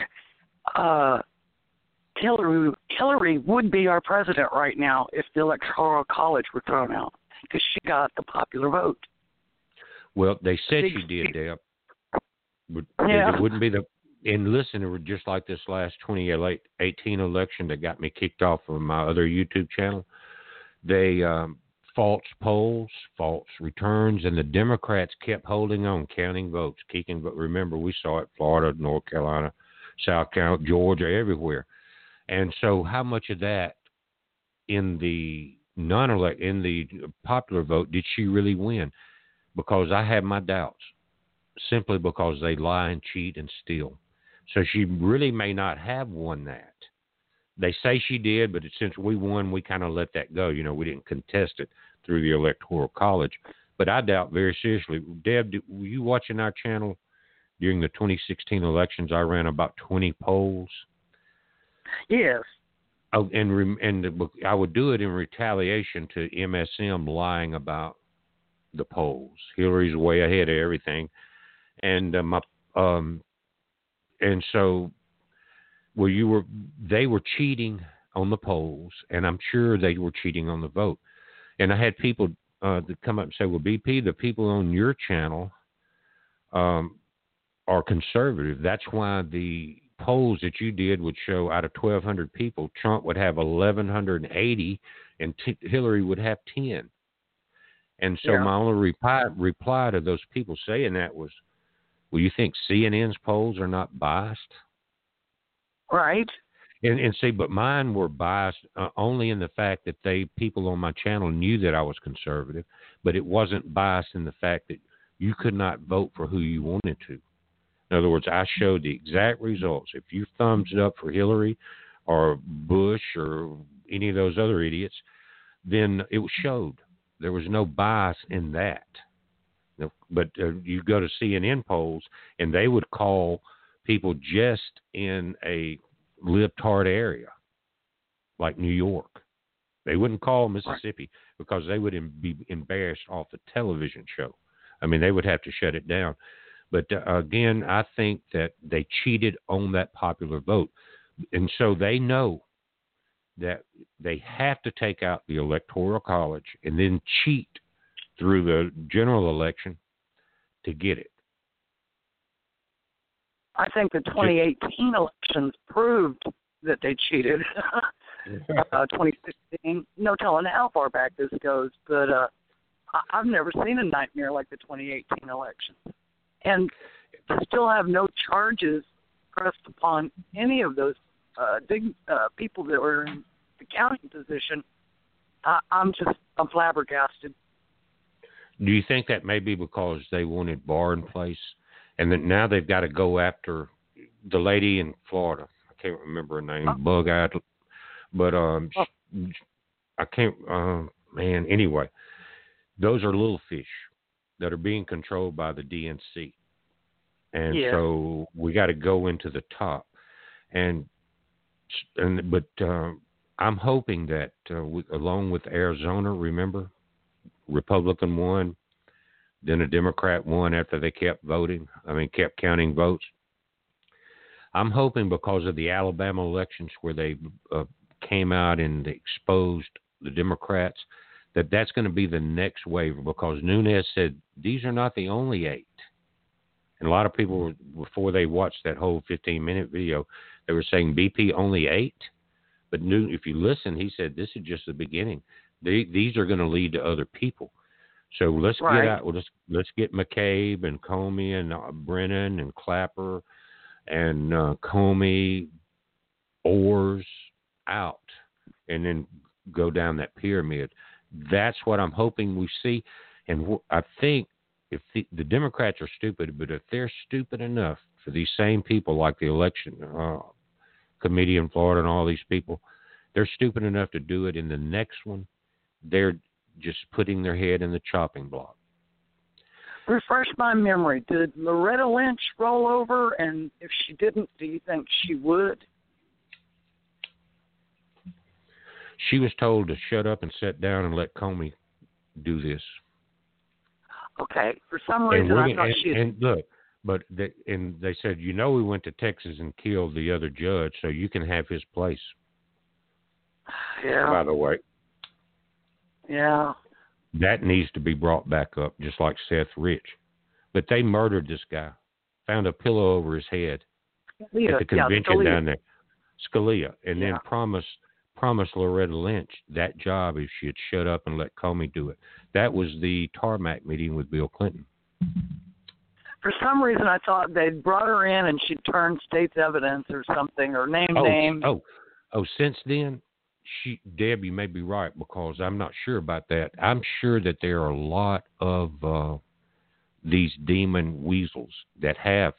Hillary would be our president right now if the Electoral College were thrown out, because she got the popular vote. Well, they said she did, Deb. Yeah. It wouldn't be and listen, it was just like this last 2018 election that got me kicked off of my other YouTube channel. They false polls, false returns, and the Democrats kept holding on, counting votes, remember, we saw it, Florida, North Carolina, South Carolina, Georgia, everywhere. And so how much of that in the in the popular vote did she really win? Because I have my doubts, simply because they lie and cheat and steal. So she really may not have won that. They say she did, but since we won, we kind of let that go. You know, we didn't contest it through the Electoral College. But I doubt very seriously. Deb, were you watching our channel during the 2016 elections? I ran about 20 polls. Yes. Oh, and I would do it in retaliation to MSM lying about the polls. Hillary's way ahead of everything. And and so, they were cheating on the polls, and I'm sure they were cheating on the vote. And I had people that come up and say, "Well, BP, the people on your channel are conservative. That's why the polls that you did would show out of 1,200 people, Trump would have 1,180, and Hillary would have 10." And so my only reply to those people saying that was, well, you think CNN's polls are not biased? Right. And see, but mine were biased only in the fact that people on my channel knew that I was conservative, but it wasn't biased in the fact that you could not vote for who you wanted to. In other words, I showed the exact results. If you thumbs it up for Hillary or Bush or any of those other idiots, then it showed. There was no bias in that. But you go to CNN polls, and they would call people just in a libtard area, like New York. They wouldn't call Mississippi because they would be embarrassed off the television show. I mean, they would have to shut it down. But again, I think that they cheated on that popular vote. And so they know that they have to take out the Electoral College and then cheat through the general election to get it. I think the 2018 elections proved that they cheated. 2016, no telling how far back this goes, but I've never seen a nightmare like the 2018 election. And to still have no charges pressed upon any of those big people that were in the county position, I'm flabbergasted. Do you think that may be because they wanted Barr in place, and that now they've got to go after the lady in Florida? I can't remember her name, Bug-eyed, but I can't. Man, anyway, those are little fish that are being controlled by the DNC, and so we got to go into the top, but I'm hoping that along with Arizona, remember, Republican won, then a Democrat won after they kept counting votes. I'm hoping because of the Alabama elections where they came out and exposed the Democrats, that's going to be the next wave, because Nunes said these are not the only 8. And a lot of people, before they watched that whole 15-minute video, they were saying BP only 8. But if you listen, he said this is just the beginning. These are going to lead to other people. So let's get out. Let's get McCabe and Comey and Brennan and Clapper and Comey, Oars out, and then go down that pyramid. That's what I'm hoping we see. And I think if the Democrats are stupid, but if they're stupid enough for these same people, like the election committee in Florida and all these people, they're stupid enough to do it in the next one, they're just putting their head in the chopping block. Refresh my memory. Did Loretta Lynch roll over? And if she didn't, do you think she would? She was told to shut up and sit down and let Comey do this. Okay. For some reason, I thought she... And look, but they said, we went to Texas and killed the other judge, so you can have his place. Yeah. By the way. Yeah. That needs to be brought back up, just like Seth Rich. But they murdered this guy, found a pillow over his head at the convention down there, Scalia, and then promised Loretta Lynch that job if she had shut up and let Comey do it. That was the tarmac meeting with Bill Clinton. For some reason, I thought they'd brought her in and she'd turned state's evidence or something, or names. Since then, Deb, you may be right, because I'm not sure about that. I'm sure that there are a lot of these demon weasels that have,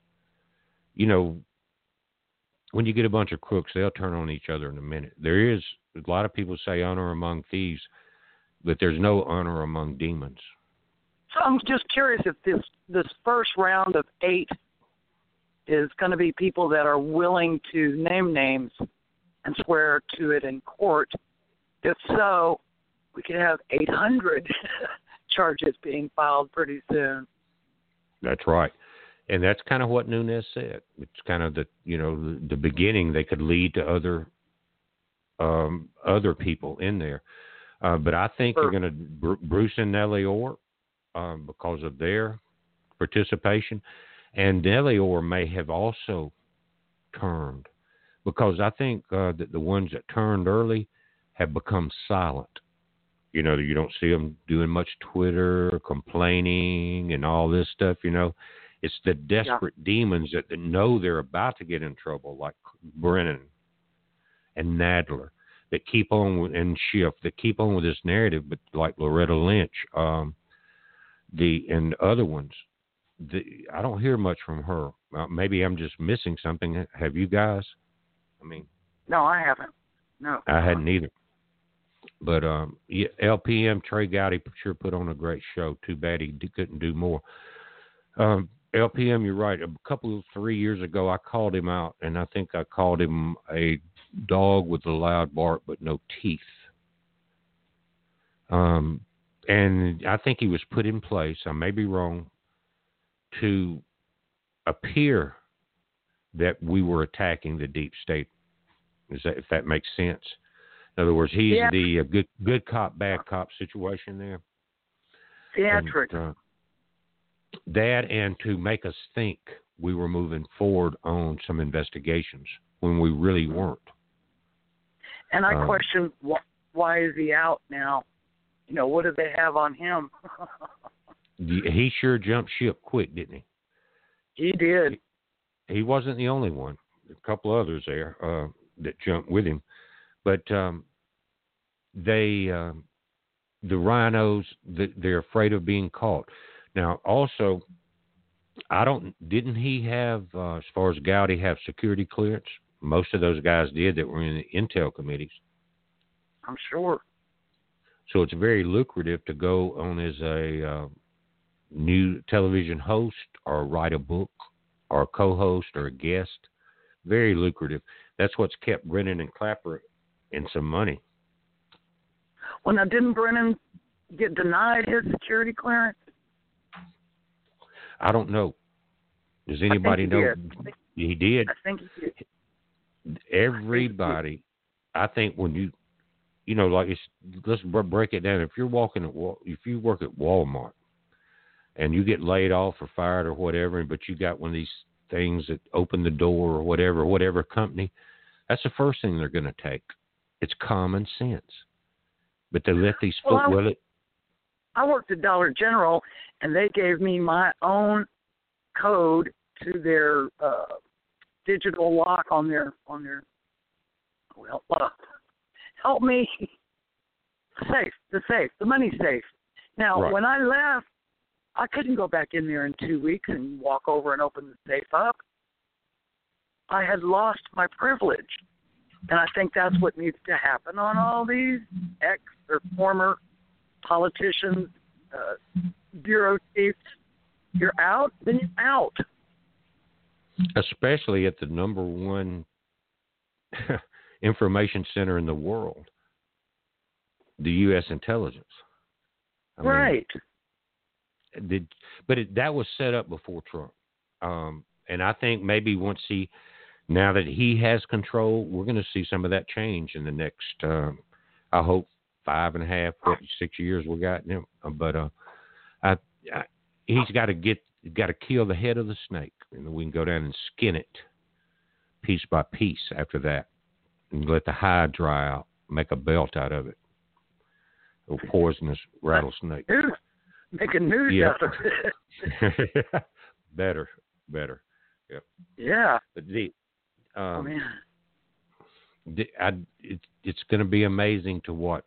when you get a bunch of crooks, they'll turn on each other in a minute. There is a lot of people say honor among thieves, but there's no honor among demons. So I'm just curious if this first round of 8 is going to be people that are willing to name names and swear to it in court. If so, we could have 800 charges being filed pretty soon. That's right. And that's kind of what Nunes said. It's kind of the beginning. They could lead to other people in there. But I think they're going to Bruce and Nellie Orr because of their participation. And Nellie Orr may have also turned, because I think that the ones that turned early have become silent. You don't see them doing much Twitter, complaining, and all this stuff, It's the desperate demons that know they're about to get in trouble, like Brennan and Nadler, that keep on and Schiff, that keep on with this narrative, but like Loretta Lynch, and other ones. I don't hear much from her. Maybe I'm just missing something. Have you guys? No, I haven't. No, I hadn't either. But LPM Trey Gowdy sure put on a great show. Too bad he couldn't do more. LPM, you're right. 3 years ago, I called him out, and I think I called him a dog with a loud bark but no teeth. And I think he was put in place, I may be wrong, to appear that we were attacking the deep state. If that makes sense? In other words, he's the good cop, bad cop situation there. Theatric. That, and to make us think we were moving forward on some investigations when we really weren't. And I question, why is he out now? What do they have on him? He sure jumped ship quick, didn't he? He did. He wasn't the only one. A couple others there that jumped with him. But the rhinos, they're afraid of being caught. Now, also, didn't he have, as far as Gowdy, have security clearance? Most of those guys did that were in the intel committees. I'm sure. So it's very lucrative to go on as a new television host or write a book or a co-host or a guest. Very lucrative. That's what's kept Brennan and Clapper in some money. Well, now, didn't Brennan get denied his security clearance? I don't know. Does anybody know? He did. I think he did. Everybody, I think when you know, like let's break it down. If you work at Walmart and you get laid off or fired or whatever, but you got one of these things that open the door or whatever company, that's the first thing they're going to take. It's common sense. But they let these I worked at Dollar General, and they gave me my own code to their digital lock on their help me the money safe. Now, right. When I left, I couldn't go back in there in 2 weeks and walk over and open the safe up. I had lost my privilege. And I think that's what needs to happen on all these ex or former politicians, bureau chiefs. You're out, then you're out. Especially at the number one information center in the world, the U.S. intelligence. Right. That was set up before Trump. And I think maybe now that he has control, we're going to see some of that change in the next, I hope, 5.5, 6 years we got him. But he's got to kill the head of the snake, and we can go down and skin it piece by piece after that, and let the hide dry out, make a belt out of it. A poisonous rattlesnake. Making news out of it. Better. Yeah. Yeah. But man. It's going to be amazing to watch.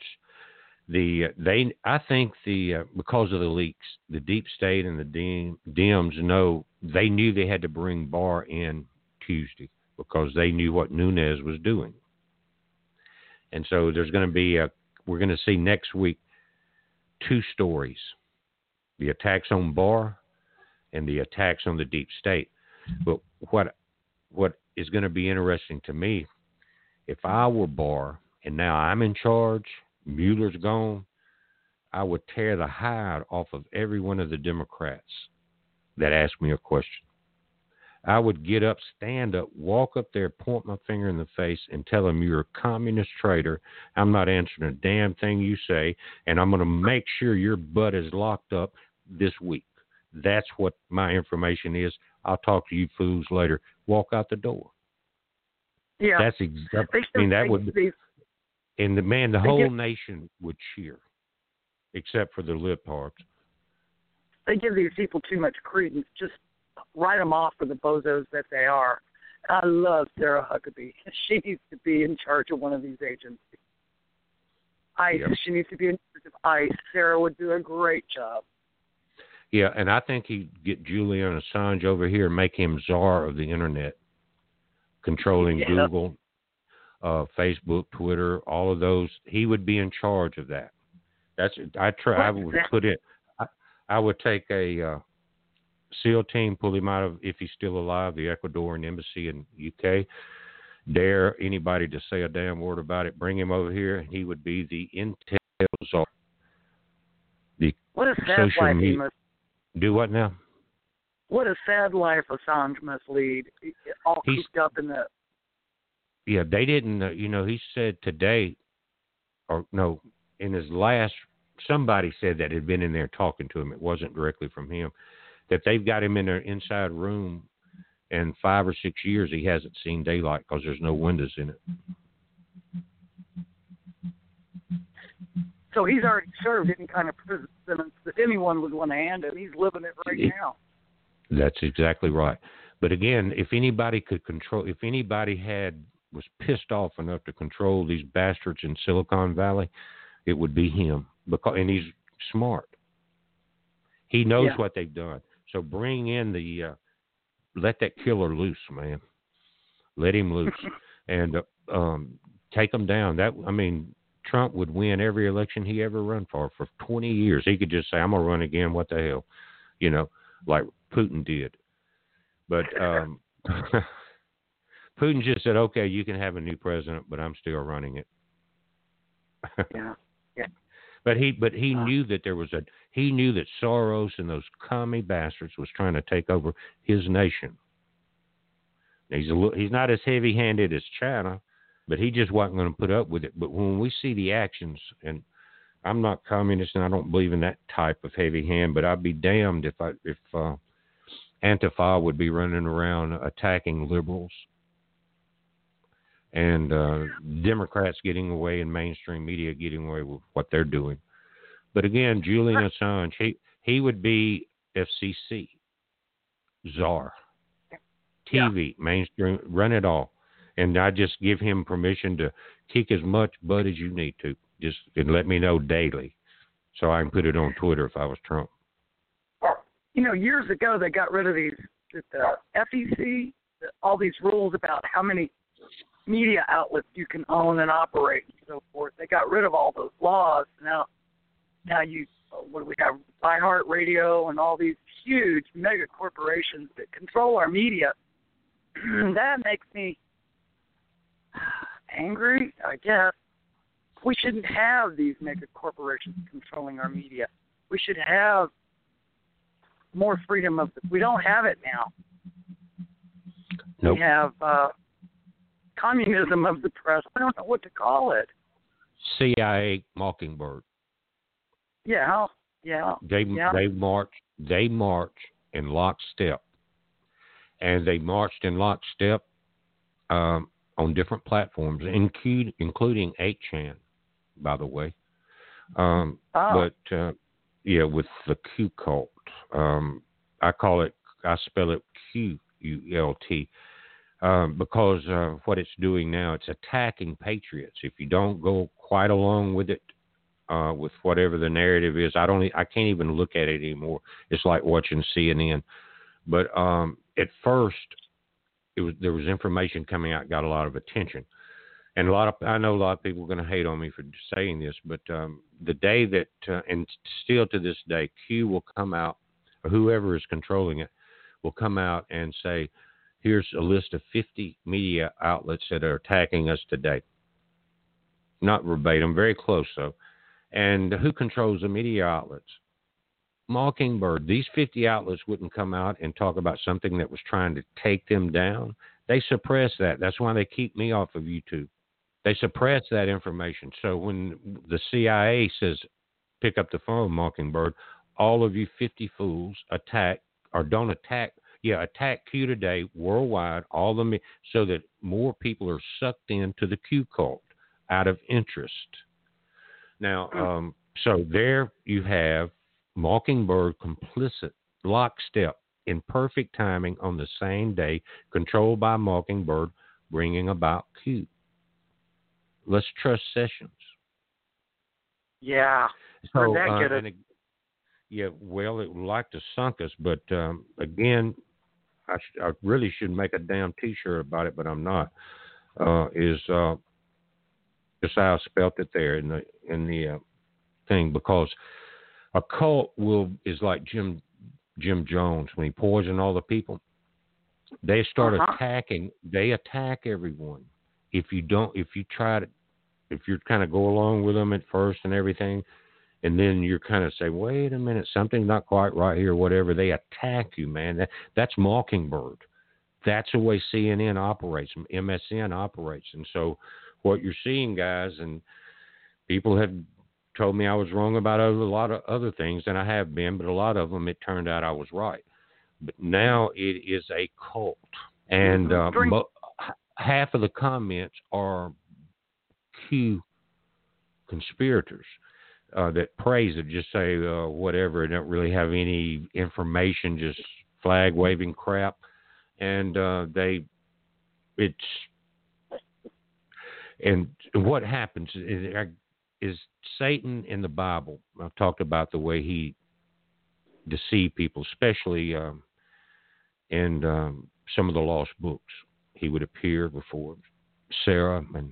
I think because of the leaks, the deep state and the Dems they knew they had to bring Barr in Tuesday because they knew what Nunes was doing. And so there's going to be we're going to see next week 2 stories: the attacks on Barr and the attacks on the deep state. But what is going to be interesting to me, if I were Barr and now I'm in charge, Mueller's gone, I would tear the hide off of every one of the Democrats that ask me a question. I would get up, stand up, walk up there, point my finger in the face, and tell them you're a communist traitor. I'm not answering a damn thing you say, and I'm going to make sure your butt is locked up this week. That's what my information is. I'll talk to you fools later. Walk out the door. Yeah, that's exactly. I mean, that would. And the whole nation would cheer, except for the libtards. They give these people too much credence. Just write them off for the bozos that they are. I love Sarah Huckabee. She needs to be in charge of one of these agencies. ICE. Yep. She needs to be in charge of ICE. Sarah would do a great job. Yeah, and I think he'd get Julian Assange over here and make him czar of the internet, controlling Google, Facebook, Twitter, all of those. He would be in charge of that. I would take a SEAL team, pull him out of, if he's still alive, the Ecuadorian embassy in UK. Dare anybody to say a damn word about it, bring him over here, and he would be the intel czar. What a sad life he must. Do what now? What a sad life Assange must lead. All cooped up in the. Yeah, they didn't. He said today, or no, in his last, somebody said that had been in there talking to him. It wasn't directly from him. That they've got him in their inside room, and 5 or 6 years he hasn't seen daylight because there's no windows in it. So he's already served any kind of prison sentence that anyone would want to hand him. He's living it right now. That's exactly right. But again, if anybody had was pissed off enough to control these bastards in Silicon Valley, it would be him. And he's smart. He knows what they've done. So bring in let that killer loose, man. Let him loose, and take him down. Trump would win every election he ever run for 20 years. He could just say, "I'm gonna run again. What the hell," like Putin did. But Putin just said, "Okay, you can have a new president, but I'm still running it." Yeah. But he knew that he knew that Soros and those commie bastards was trying to take over his nation. He's not as heavy-handed as China, but he just wasn't going to put up with it. But when we see the actions, and I'm not communist and I don't believe in that type of heavy hand, but I'd be damned if Antifa would be running around attacking liberals and Democrats getting away and mainstream media getting away with what they're doing. But again, Julian Assange, he would be FCC, czar, TV, mainstream, run it all. And I just give him permission to kick as much butt as you need to. And let me know daily so I can put it on Twitter if I was Trump. Years ago they got rid of the FEC, all these rules about how many media outlets you can own and operate and so forth. They got rid of all those laws. Now what do we have? iHeartRadio and all these huge mega corporations that control our media. That makes me angry, I guess. We shouldn't have these mega corporations controlling our media. We should have more freedom we don't have it now. Nope. We have communism of the press. I don't know what to call it. CIA Mockingbird. Yeah. They march in lockstep, and they marched in lockstep on different platforms, including 8chan, by the way. But with the Q cult, I spell it QULT. Because what it's doing now, it's attacking patriots. If you don't go quite along with it, with whatever the narrative is, I can't even look at it anymore. It's like watching CNN. But at first, there was information coming out, got a lot of attention, and I know a lot of people are going to hate on me for saying this, but the day that and still to this day, Q will come out, or whoever is controlling it will come out and say, here's a list of 50 media outlets that are attacking us today. Not verbatim, very close though. And who controls the media outlets? Mockingbird. These 50 outlets wouldn't come out and talk about something that was trying to take them down. They suppress that. That's why they keep me off of YouTube. They suppress that information. So when the CIA says, pick up the phone, Mockingbird, all of you 50 fools attack Q today worldwide, so that more people are sucked into the Q cult out of interest. Now, so there you have Mockingbird complicit, lockstep, in perfect timing on the same day, controlled by Mockingbird, bringing about Q. Let's trust Sessions. Yeah. So, it would like to sunk us, but again, I really should make a damn T-shirt about it, but I'm not. Is just how I spelt it there in the thing, because a cult is like Jim Jones when he poisoned all the people. They start attacking. They attack everyone. If you kind of go along with them at first and everything, and then you're kind of say, wait a minute, something's not quite right here, whatever, they attack you, man. That's Mockingbird. That's the way CNN operates, MSN operates. And so what you're seeing, guys, and people have told me I was wrong about a lot of other things, and I have been, but a lot of them, it turned out I was right. But now it is a cult. And half of the comments are Q conspirators that praise it, just say whatever, don't really have any information, just flag waving crap, and And what happens is Satan in the Bible. I've talked about the way he deceived people, especially in some of the lost books. He would appear before Sarah and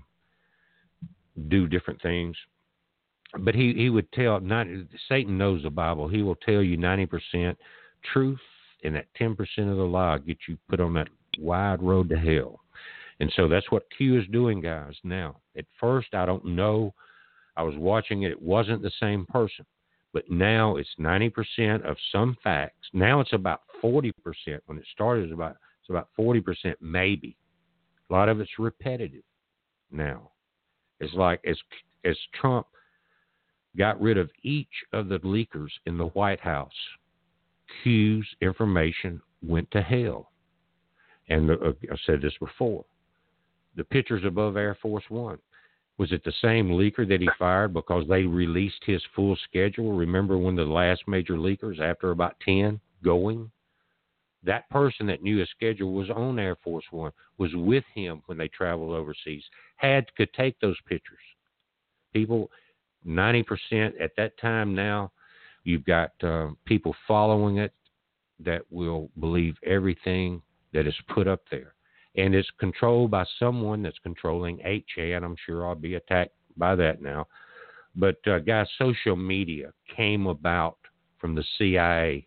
do different things. But he would tell, Satan knows the Bible. He will tell you 90% truth, and that 10% of the lie get you put on that wide road to hell. And so that's what Q is doing, guys. Now, at first, I don't know. I was watching it. It wasn't the same person. But now it's 90% of some facts. Now it's about 40%. When it started, it's about 40% maybe. A lot of it's repetitive now. It's like as Trump got rid of each of the leakers in the White House, Q's information went to hell. And I said this before. The pictures above Air Force One, was it the same leaker that he fired because they released his full schedule? Remember when the last major leakers, after about 10 going, that person that knew his schedule was on Air Force One, was with him when they traveled overseas, could take those pictures. People, 90% at that time now, you've got people following it that will believe everything that is put up there. And it's controlled by someone that's controlling 8chan. I'm sure I'll be attacked by that now. But, guys, social media came about from the CIA.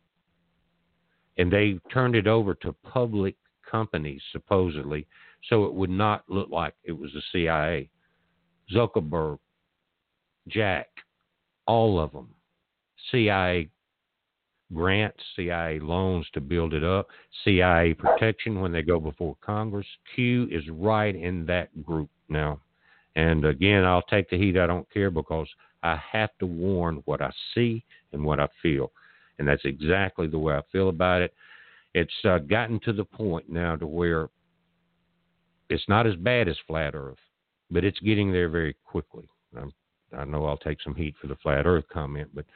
And they turned it over to public companies, supposedly, so it would not look like it was the CIA. Zuckerberg, Jack, all of them. CIA grants, CIA loans to build it up, CIA protection when they go before Congress. Q is right in that group now. And again, I'll take the heat. I don't care because I have to warn what I see and what I feel. And that's exactly the way I feel about it. It's gotten to the point now to where it's not as bad as Flat Earth, but it's getting there very quickly. I know I'll take some heat for the Flat Earth comment, but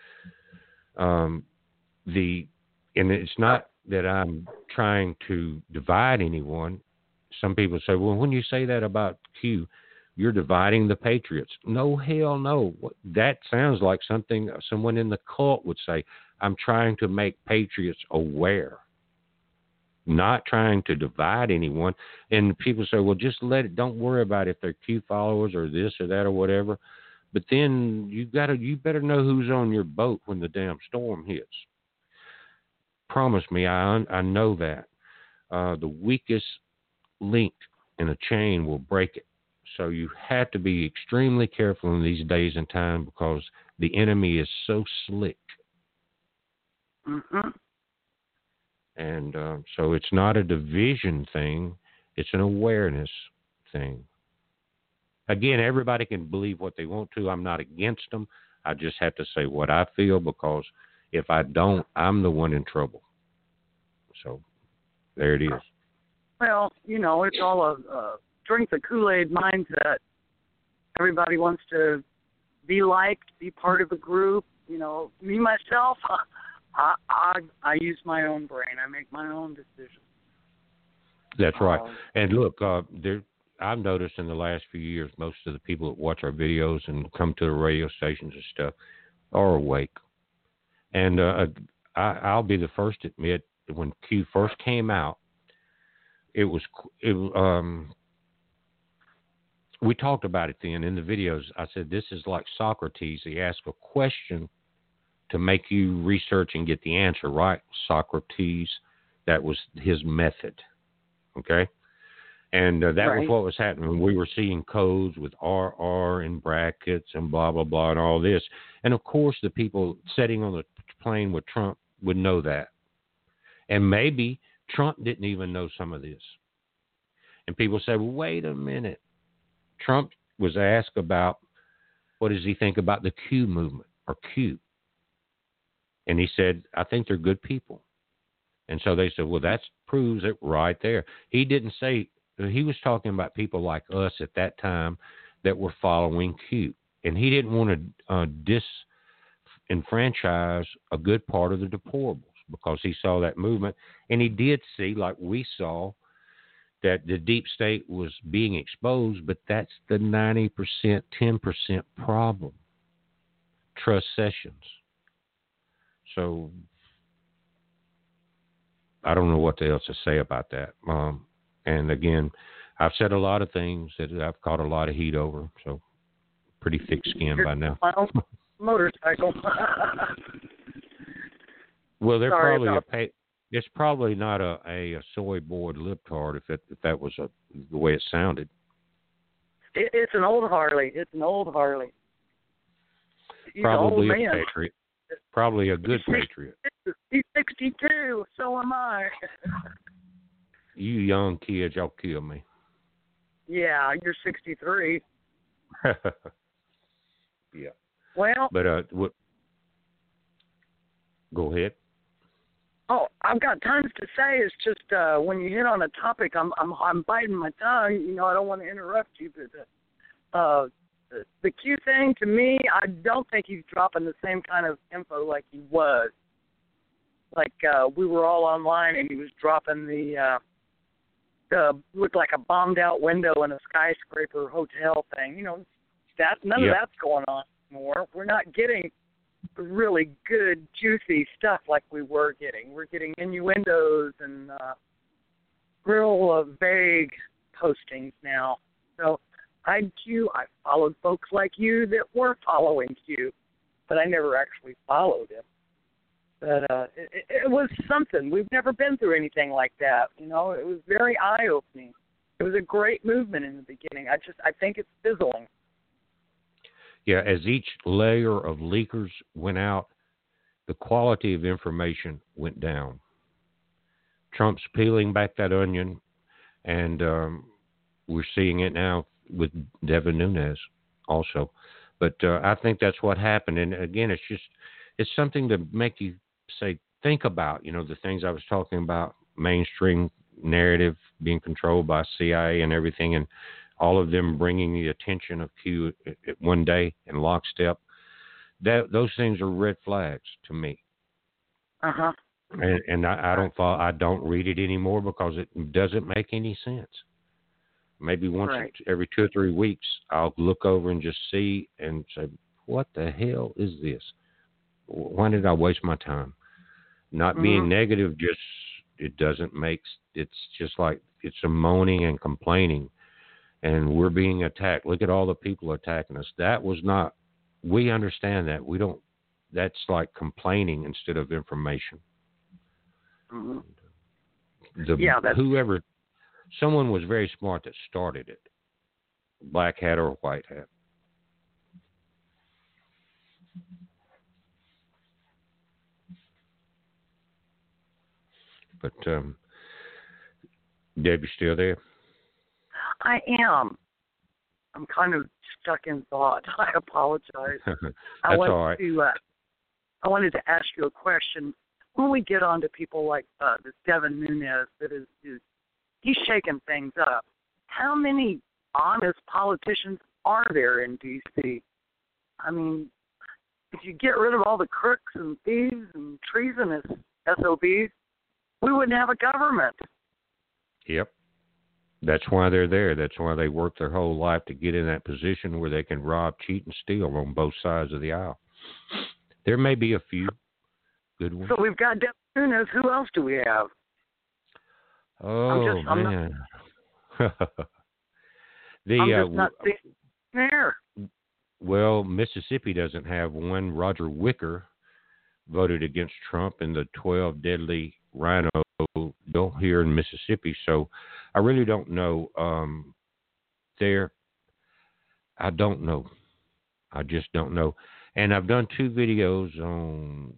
and it's not that I'm trying to divide anyone. Some people say, well, when you say that about Q, you're dividing the patriots. No, hell no. That sounds like something someone in the cult would say. I'm trying to make patriots aware, not trying to divide anyone. And people say, well, just let it. Don't worry about if they're Q followers or this or that or whatever. But then you better know who's on your boat when the damn storm hits. Promise me, I know that. The weakest link in a chain will break it. So you have to be extremely careful in these days and time because the enemy is so slick. Mm-hmm. And so it's not a division thing. It's an awareness thing. Again, everybody can believe what they want to. I'm not against them. I just have to say what I feel because if I don't, I'm the one in trouble. So there it is. Well, it's all a drink the Kool-Aid mindset. Everybody wants to be liked, be part of a group. Me, myself, I use my own brain. I make my own decisions. That's right. And look, I've noticed in the last few years, most of the people that watch our videos and come to the radio stations and stuff are awake. And I'll be the first to admit, when Q first came out, we talked about it then in the videos. I said, this is like Socrates. He asked a question to make you research and get the answer, right? Socrates, that was his method, okay? And that right. was what was happening. We were seeing codes with RR and brackets and blah, blah, blah, and all this. And, of course, the people sitting on the plane with Trump would know that. And maybe Trump didn't even know some of this. And people say, well, wait a minute. Trump was asked about what does he think about the Q movement or Q. And he said, I think they're good people. And so they said, well, that proves it right there. He didn't say, he was talking about people like us at that time that were following Q. And he didn't want to disenfranchise a good part of the deplorables because he saw that movement. And he did see, like we saw, that the deep state was being exposed, but that's the 90%, 10% problem. Trust Sessions. So I don't know what else to say about that. And again, I've said a lot of things that I've caught a lot of heat over, so pretty thick skin by now. Motorcycle. Well, it's probably not a soy bored libtard if that was the way it sounded. It's an old Harley. He's Probably an old a man. patriot. Probably a good patriot. He's 62. So am I. You young kids, y'all kill me. Yeah, you're 63. Yeah. Well, but go ahead. Oh, I've got tons to say. It's just when you hit on a topic, I'm biting my tongue. You know, I don't want to interrupt you, but the Q thing to me, I don't think he's dropping the same kind of info like he was. Like we were all online and he was dropping the looked like a bombed out window in a skyscraper hotel thing. You know, none of that's going on anymore. We're not getting really good, juicy stuff like we were getting. We're getting innuendos and real vague postings now. So I followed folks like you that were following Q, but I never actually followed him. But it was something. We've never been through anything like that. You know, it was very eye-opening. It was a great movement in the beginning. I think it's fizzling. Yeah, as each layer of leakers went out, the quality of information went down. Trump's peeling back that onion, and we're seeing it now with Devin Nunes also. But I think that's what happened. And again, it's something to make you say, think about, you know, the things I was talking about, mainstream narrative being controlled by CIA and everything, and all of them bringing the attention of Q one day in lockstep. Those things are red flags to me. Uh-huh. And I don't follow. I don't read it anymore because it doesn't make any sense. Maybe once every 2 or 3 weeks, I'll look over and just see and say, "What the hell is this? Why did I waste my time?" Not being negative, just it doesn't make. It's just like it's a moaning and complaining. And we're being attacked. Look at all the people attacking us. That was not, we understand that. We don't, that's like complaining instead of information. Mm-hmm. Someone was very smart that started it. Black hat or white hat. But, Deb, you still there? I am. I'm kind of stuck in thought. I apologize. That's all right. I wanted to ask you a question. When we get on to people like this Devin Nunes, he's shaking things up. How many honest politicians are there in D.C.? I mean, if you get rid of all the crooks and thieves and treasonous SOBs, we wouldn't have a government. Yep. That's why they're there. That's why they work their whole life to get in that position where they can rob, cheat, and steal on both sides of the aisle. There may be a few good ones. So we've got Devin Nunes. Who else do we have? Oh, man. I'm just not seeing there. Well, Mississippi doesn't have one. Roger Wicker voted against Trump in the 12 deadly rhino bill here in Mississippi, so I really don't know. I don't know. I just don't know. And I've done 2 videos on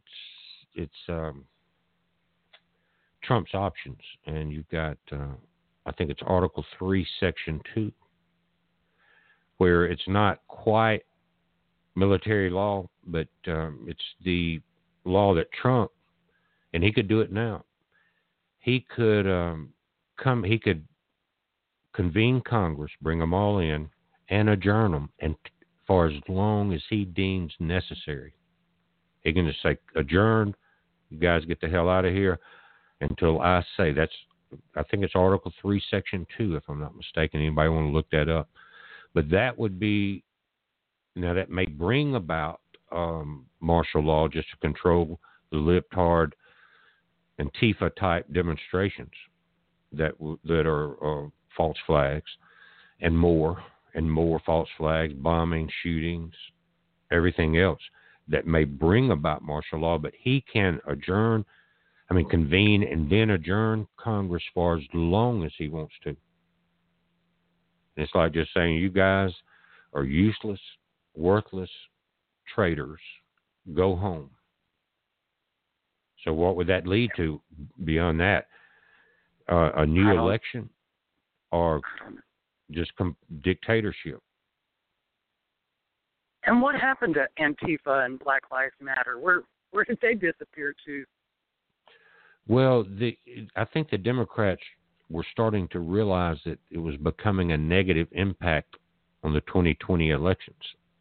Trump's options, and you've got I think it's Article 3, Section 2, where it's not quite military law, but it's the law that Trump, and he could do it now. He could he could convene Congress, bring them all in, and adjourn them, and for as long as he deems necessary. He can just say, adjourn, you guys get the hell out of here until I say. That's I think it's Article 3, Section 2, if I'm not mistaken. Anybody want to look that up? But that would be, now that may bring about martial law just to control the libtard Antifa type demonstrations that are false flags and more false flags, bombing, shootings, everything else that may bring about martial law. But he can convene and then adjourn Congress for as long as he wants to. It's like just saying, you guys are useless, worthless traitors. Go home. So what would that lead to beyond that? A new election or just dictatorship? And what happened to Antifa and Black Lives Matter? Where did they disappear to? Well, I think the Democrats were starting to realize that it was becoming a negative impact on the 2020 elections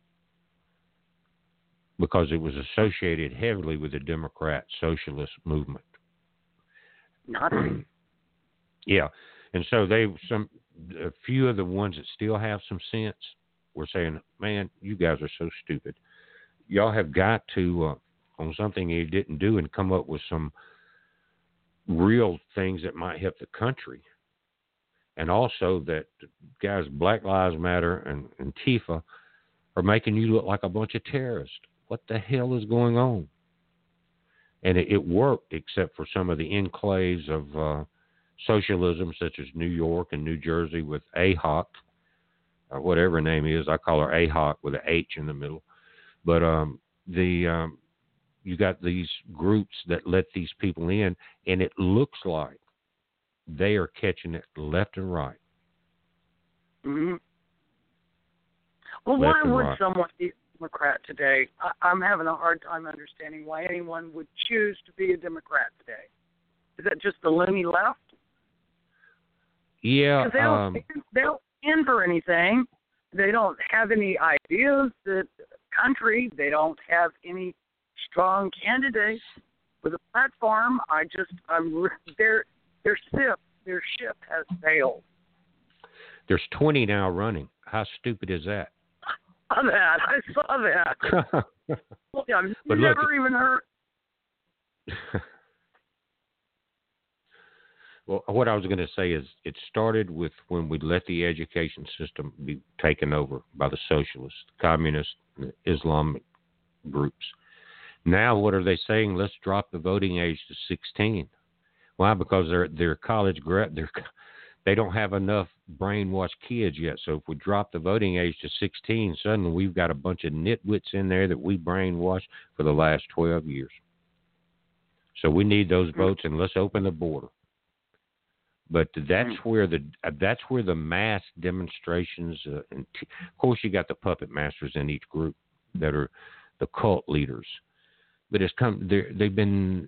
because it was associated heavily with the Democrat socialist movement. Nazi. Yeah, and so a few of the ones that still have some sense were saying, "Man, you guys are so stupid. Y'all have got to on something you didn't do and come up with some real things that might help the country." And also that, guys, Black Lives Matter and Antifa are making you look like a bunch of terrorists. What the hell is going on? And it worked, except for some of the enclaves of socialism, such as New York and New Jersey with AHOC, or whatever her name is. I call her AHOC with an H in the middle. But you got these groups that let these people in, and it looks like they are catching it left and right. Mm-hmm. Well, why would someone be a Democrat today? I'm having a hard time understanding why anyone would choose to be a Democrat today. Is that just the loony left? Yeah. Because they don't stand for anything. They don't have any ideas that country. They don't have any strong candidates with a platform. Their ship has sailed. There's 20 now running. How stupid is that? I saw that. I've never even heard. Well, what I was going to say is it started with when we let the education system be taken over by the socialists, communist, Islamic groups. Now, what are they saying? Let's drop the voting age to 16. Why? Because they're college they don't have enough brainwashed kids yet. So if we drop the voting age to 16, suddenly we've got a bunch of nitwits in there that we brainwashed for the last 12 years. So we need those votes, and let's open the border. But that's where the mass demonstrations. And of course, you got the puppet masters in each group that are the cult leaders. But they've been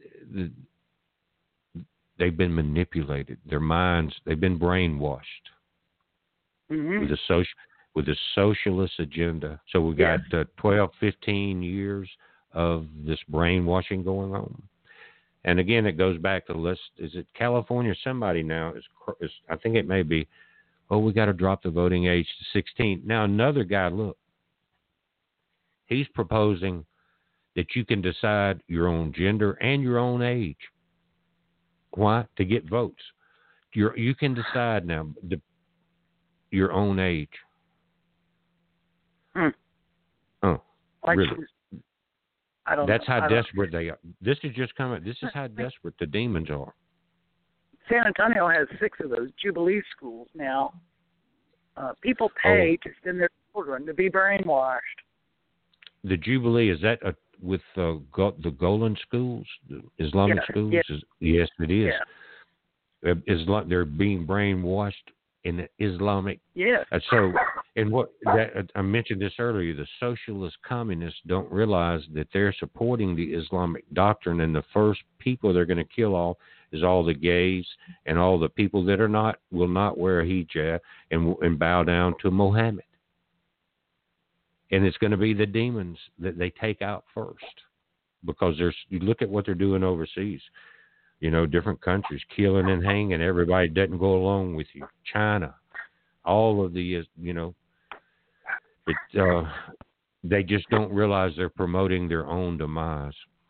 manipulated. Their minds, they've been brainwashed with the socialist agenda. So we got 12, 15 years of this brainwashing going on. And again, it goes back to is it California? Somebody now is I think it may be. Oh, we got to drop the voting age to 16. Now another guy, look, he's proposing that you can decide your own gender and your own age. Why? To get votes. You can decide now your own age. Oh, really? That's how desperate they are. This is just coming. This is how desperate the demons are. San Antonio has 6 of those Jubilee schools now. People pay to send their children to be brainwashed. The Jubilee, is that with the Golan schools, the Islamic schools? Yes, it is. Yeah. They're being brainwashed in the Islamic. Yes. And I mentioned this earlier, the socialist communists don't realize that they're supporting the Islamic doctrine, and the first people they're going to kill off is all the gays and all the people that will not wear a hijab and bow down to Muhammad. And it's going to be the demons that they take out first, because you look at what they're doing overseas. Different countries killing and hanging everybody that doesn't go along with you. China, all of the, they just don't realize they're promoting their own demise.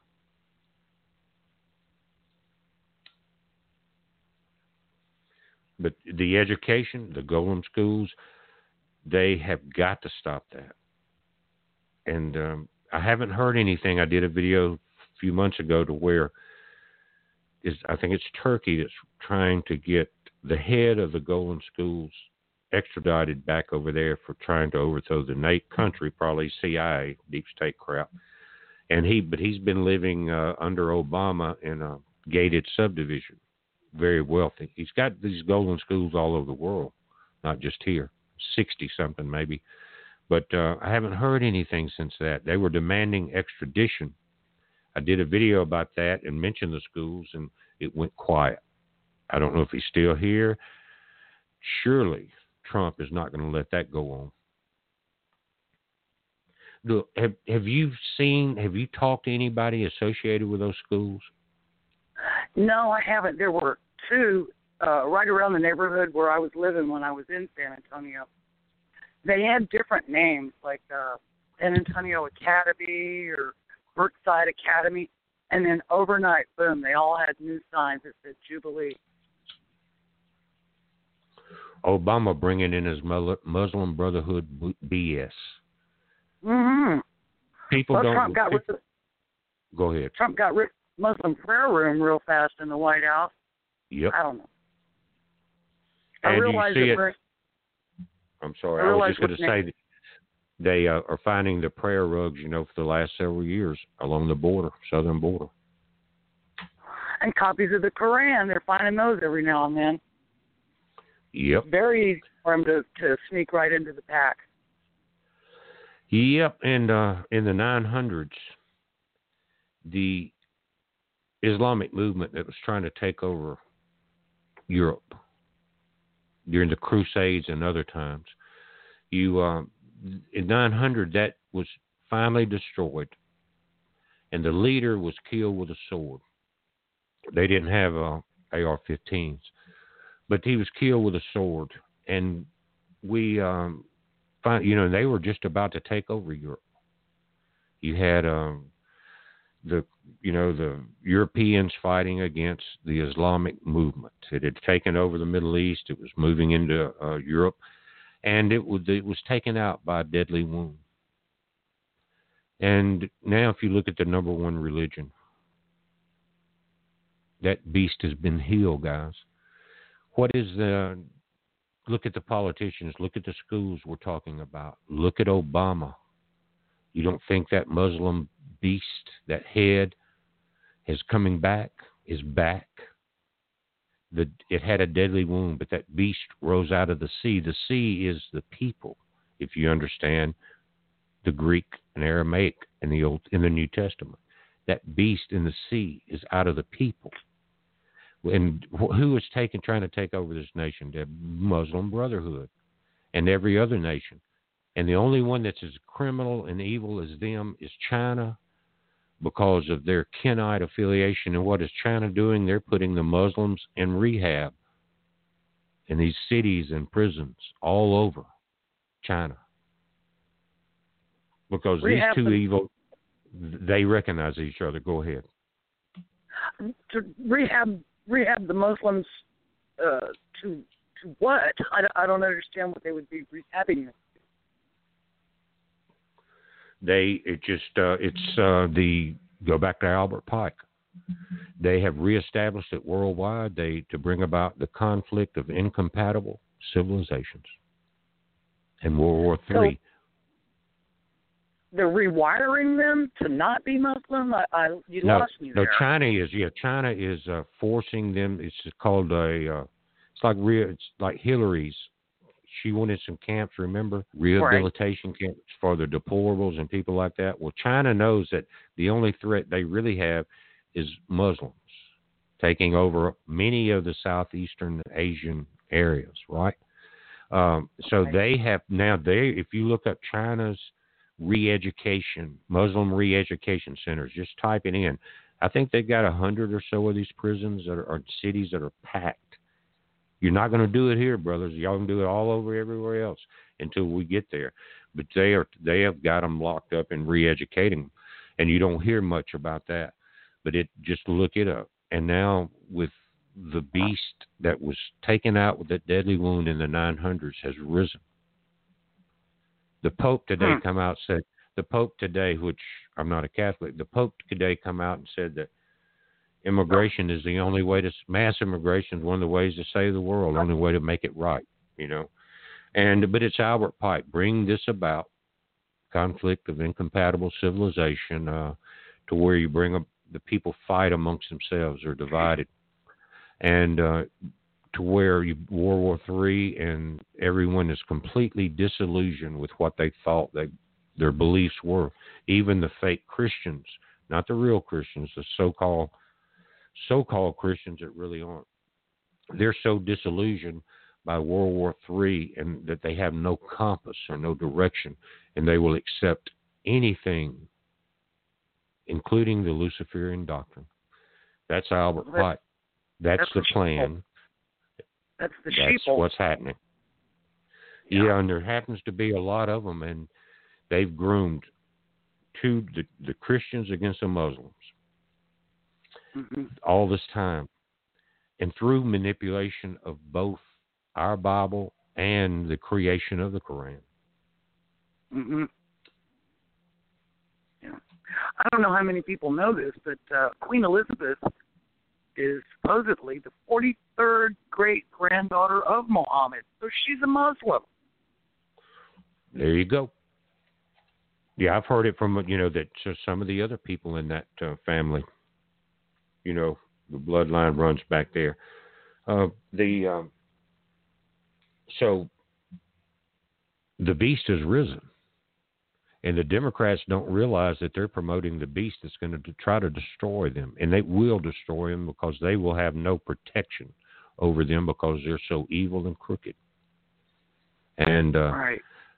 But the education, the Golem schools, they have got to stop that. And I haven't heard anything. I did a video a few months ago to where I think it's Turkey that's trying to get the head of the Golem schools extradited back over there for trying to overthrow the country, probably CIA, deep state crap. And he's been living under Obama in a gated subdivision, very wealthy. He's got these Golem schools all over the world, not just here, 60 something maybe. But I haven't heard anything since that. They were demanding extradition. I did a video about that and mentioned the schools, and it went quiet. I don't know if he's still here. Surely Trump is not going to let that go on. Look, have you talked to anybody associated with those schools? No, I haven't. There were two right around the neighborhood where I was living when I was in San Antonio. They had different names, like San Antonio Academy or Brookside Academy, and then overnight, boom, they all had new signs that said Jubilee. Obama bringing in his Muslim Brotherhood BS. Mm-hmm. People don't. Go ahead. Trump got rid of Muslim prayer room real fast in the White House. Yep. I don't know. And I realize I'm sorry. I was just going to say that they are finding the prayer rugs, for the last several years along the border, southern border. And copies of the Quran. They're finding those every now and then. Yep. Very easy for them to sneak right into the pack. Yep. And in the 900s, the Islamic movement that was trying to take over Europe during the Crusades and other times, in 900 that was finally destroyed, and the leader was killed with a sword. They didn't have AR-15s, but he was killed with a sword, and we they were just about to take over Europe. You had the Europeans fighting against the Islamic movement. It had taken over the Middle East. It was moving into Europe, and it was taken out by a deadly wound. And now, if you look at the number one religion, that beast has been healed, guys. What is look at the politicians, look at the schools we're talking about, look at Obama. You don't think that Muslim beast, that head, is coming back, is back? It had a deadly wound, but that beast rose out of the sea. The sea is the people, if you understand the Greek and Aramaic in the New Testament. That beast in the sea is out of the people. And who is trying to take over this nation? The Muslim Brotherhood and every other nation. And the only one that's as criminal and evil as them is China, because of their Kenite affiliation. And what is China doing? They're putting the Muslims in rehab in these cities and prisons all over China. Because these two evil, they recognize each other. Go ahead. To rehab the Muslims to what? I don't understand what they would be rehabbing them. Go back to Albert Pike. They have reestablished it worldwide to bring about the conflict of incompatible civilizations. In World War III. So they're rewiring them to not be Muslim? You lost me there. No, China is forcing them. It's called it's like Hillary's. She wanted some camps, remember? Rehabilitation camps for the deplorables and people like that. Well, China knows that the only threat they really have is Muslims taking over many of the Southeastern Asian areas, right? So they have now, if you look up China's re-education, Muslim re-education centers, just type it in. I think they've got 100 or so of these prisons that are cities that are packed. You're not going to do it here, brothers. Y'all can do it all over everywhere else until we get there. But they have got them locked up and re-educating them, and you don't hear much about that. But just look it up. And now with the beast that was taken out with that deadly wound in the 900s has risen. The Pope today the Pope today, which I'm not a Catholic, the Pope today come out and said that immigration is the only way mass immigration is one of the ways to save the world, only way to make it right, but it's Albert Pike. Bring this about, conflict of incompatible civilization, to where you bring up the people fight amongst themselves or divided, and to where World War III and everyone is completely disillusioned with what they thought their beliefs were. Even the fake Christians, not the real Christians, the so-called Christians that really aren't. They're so disillusioned by World War III and that they have no compass or no direction, and they will accept anything, including the Luciferian doctrine. That's Albert Pike. That's the plan. That's the sheeple. That's what's happening. Yeah, and there happens to be a lot of them, and they've groomed the Christians against the Muslims. All this time, and through manipulation of both our Bible and the creation of the Quran. Yeah, I don't know how many people know this, but Queen Elizabeth is supposedly the 43rd great granddaughter of Muhammad, so she's a Muslim. There you go. Yeah, I've heard it from that some of the other people in that family. The bloodline runs back there. So the beast has risen, and the Democrats don't realize that they're promoting the beast that's going to try to destroy them, and they will destroy them because they will have no protection over them because they're so evil and crooked. And right.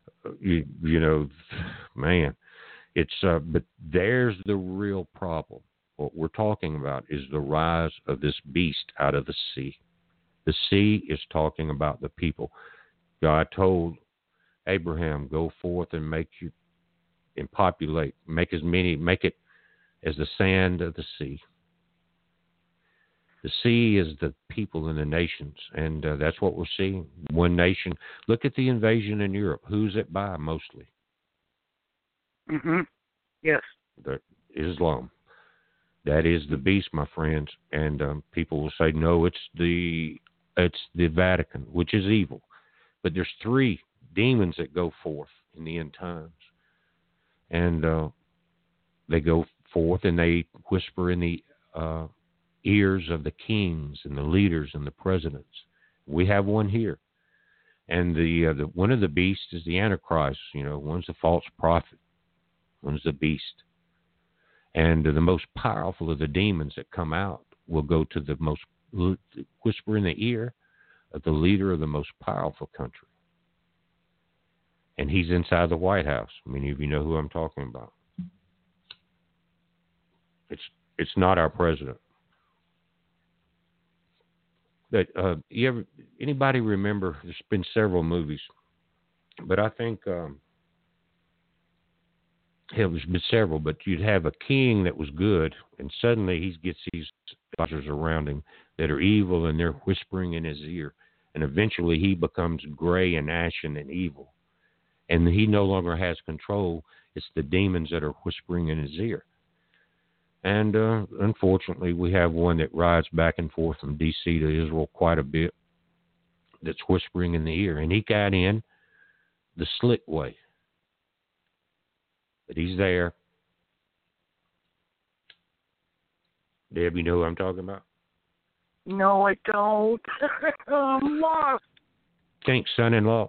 Man, it's but there's the real problem. What we're talking about is the rise of this beast out of the sea. The sea is talking about the people. God told Abraham, go forth and populate, make it as the sand of the sea. The sea is the people and the nations, and that's what we're seeing. One nation. Look at the invasion in Europe. Who's it by mostly? Yes. Islam. That is the beast, my friends. And people will say, no, it's the Vatican, which is evil. But there's 3 demons that go forth in the end times. And they go forth and they whisper in the ears of the kings and the leaders and the presidents. We have one here. And the one of the beasts is the Antichrist. One's the false prophet. One's the beast. And the most powerful of the demons that come out will go to the most whisper in the ear of the leader of the most powerful country. And he's inside the White House. Many of you know who I'm talking about. It's not our president. But anybody remember? There's been several movies, but I think. There's been several, but you'd have a king that was good, and suddenly he gets these advisors around him that are evil, and they're whispering in his ear. And eventually he becomes gray and ashen and evil. And he no longer has control. It's the demons that are whispering in his ear. And unfortunately, we have one that rides back and forth from D.C. to Israel quite a bit that's whispering in the ear. And he got in the slick way. But he's there. Deb, you know who I'm talking about? No, I don't. I'm lost. Think son-in-law.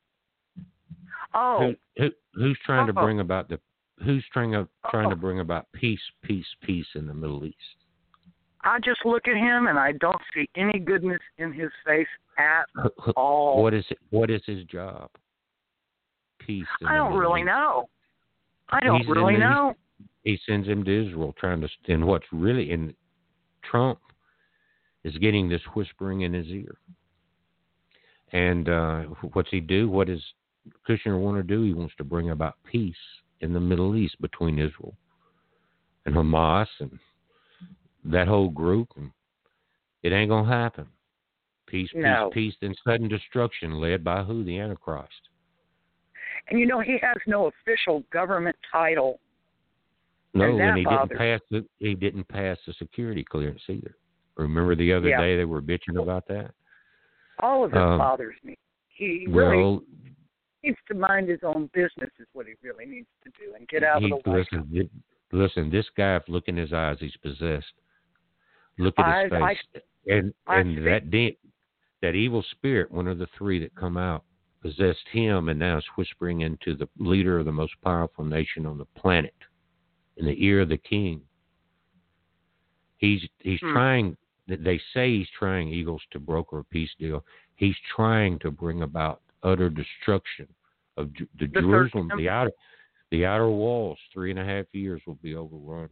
Oh. Who's trying to bring about Who's trying to bring about peace in the Middle East? I just look at him and I don't see any goodness in his face at all. What is it? What is his job? Peace. I don't really know. I don't really know. He sends him to Israel, trying to. And what's really in Trump is getting this whispering in his ear. And what's he do? What does Kushner want to do? He wants to bring about peace in the Middle East between Israel and Hamas and that whole group. And it ain't gonna happen. Peace, peace, then sudden destruction, led by who? The Antichrist. And you know, he has no official government title. No, and he didn't pass the security clearance either. Remember the other day they were bitching about that? All of it bothers me. He really needs to mind his own business is what he really needs to do and get out of the White House. Listen, this guy, if look in his eyes, he's possessed. Look at his face. And that evil spirit, one of the three that come out, possessed him and now is whispering into the leader of the most powerful nation on the planet in the ear of the king. He's trying, they say he's trying, Eagles, to broker a peace deal. He's trying to bring about utter destruction of the Jerusalem, the outer walls. 3.5 years will be overrun.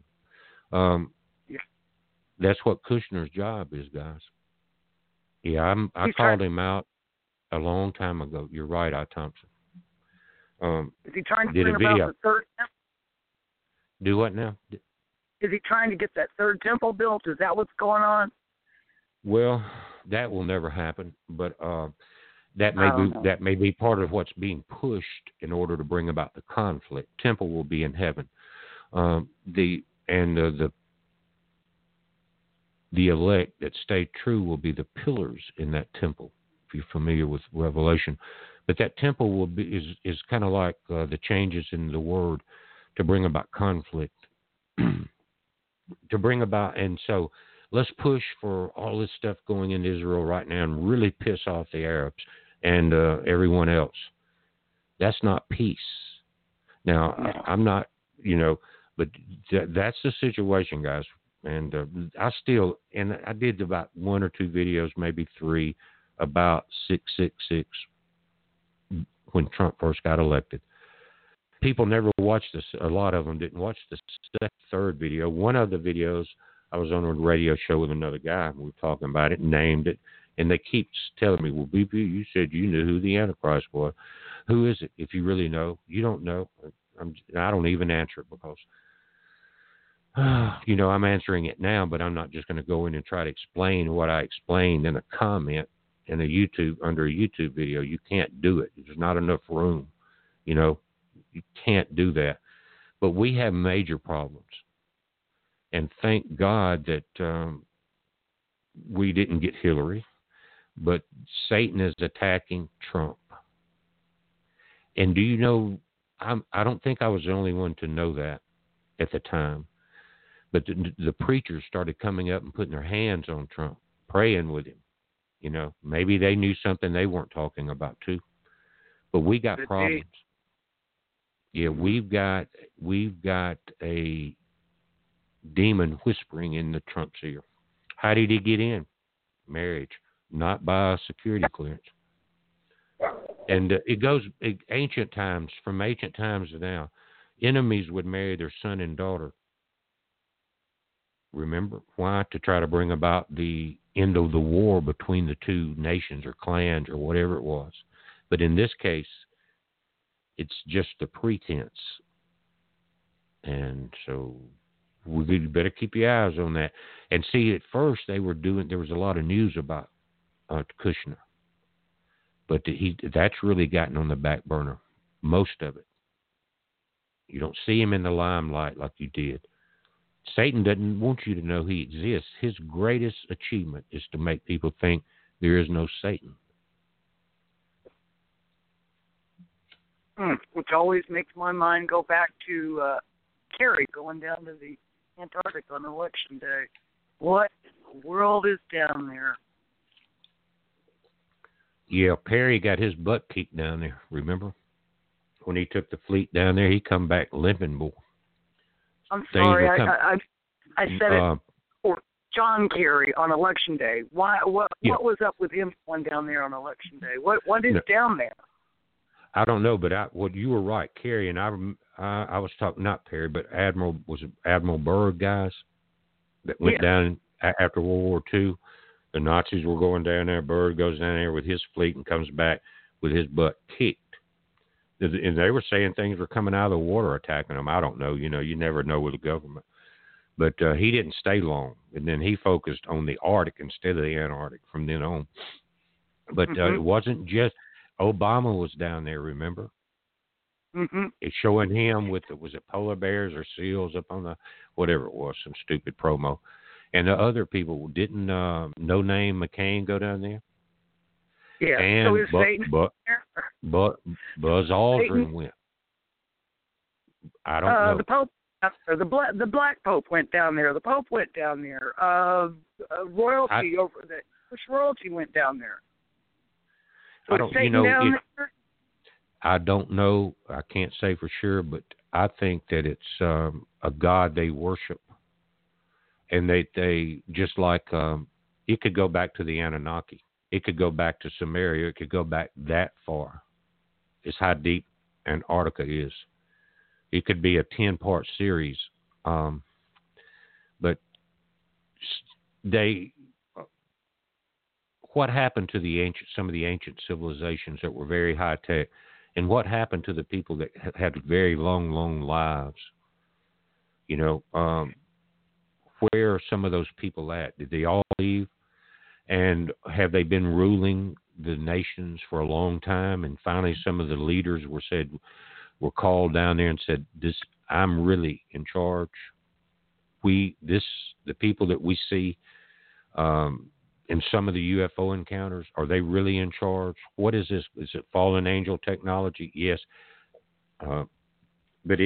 That's what Kushner's job is, guys. Yeah, I called him out a long time ago. You're right, I. Thompson. Is he trying to bring about the third temple? Do what now? Is he trying to get that third temple built? Is that what's going on? Well, that will never happen, but that may be part of what's being pushed in order to bring about the conflict. Temple will be in heaven. The elect that stay true will be the pillars in that temple, if you're familiar with Revelation. But that temple will be is kind of like the changes in the word to bring about conflict, to bring about. And so let's push for all this stuff going into Israel right now and really piss off the Arabs and everyone else. That's not peace. Now, I'm not, but that's the situation, guys. And I did about 1 or 2 videos, maybe 3, about 666 when Trump first got elected. People never watched this. A lot of them didn't watch the third video. One of the videos, I was on a radio show with another guy, and we were talking about it, named it, and they keep telling me, well, BP, you said you knew who the Antichrist was. Who is it? If you really know, you don't know. I don't even answer it because I'm answering it now, but I'm not just going to go in and try to explain what I explained in a comment in under a YouTube video. You can't do it. There's not enough room. You can't do that. But we have major problems. And thank God that we didn't get Hillary, but Satan is attacking Trump. And do you know, I don't think I was the only one to know that at the time. But the preachers started coming up and putting their hands on Trump, praying with him. Maybe they knew something they weren't talking about too. But we got problems. Yeah, we've got a demon whispering in the Trump's ear. How did he get in? Marriage, not by a security clearance. And it goes ancient times, from ancient times to now. Enemies would marry their son and daughter. Remember? Why? To try to bring about the end of the war between the two nations or clans or whatever it was. But in this case, it's just the pretense. And so we better keep your eyes on that. And see, at first there was a lot of news about Kushner. But that's really gotten on the back burner, most of it. You don't see him in the limelight like you did. Satan doesn't want you to know he exists. His greatest achievement is to make people think there is no Satan. Which always makes my mind go back to Kerry going down to the Antarctic on Election Day. What in the world is down there? Yeah, Perry got his butt kicked down there, remember? When he took the fleet down there, he come back limping, boy. I'm sorry, I said it for John Kerry on Election Day. What was up with him going down there on Election Day? What is down there? I don't know, but you were right, Kerry, and I was talking, not Perry, but Admiral Byrd guys that went down after World War II. The Nazis were going down there. Byrd goes down there with his fleet and comes back with his butt kicked. And they were saying things were coming out of the water attacking them. I don't know. You never know with the government. But he didn't stay long. And then he focused on the Arctic instead of the Antarctic from then on. But it wasn't just Obama was down there, remember? Mm-hmm. It's showing him with, was it polar bears or seals up on the, whatever it was, some stupid promo. And the other people, didn't No Name McCain go down there? Yeah, and so is Satan but Buzz Aldrin went. I don't know. The Pope, the Black Pope went down there. The Pope went down there. Royalty which royalty went down there? So I don't. Satan down there? I don't know. I can't say for sure, but I think that it's a god they worship, and they just like it could go back to the Anunnaki. It could go back to Sumeria. It could go back that far. It's how deep Antarctica is. It could be a 10-part series. But what happened to some of the ancient civilizations that were very high tech, and what happened to the people that had very long, long lives? Where are some of those people at? Did they all leave? And have they been ruling the nations for a long time? And finally, some of the leaders were called down there and said, I'm really in charge. The people that we see in some of the UFO encounters, are they really in charge? What is this? Is it fallen angel technology? Yes. But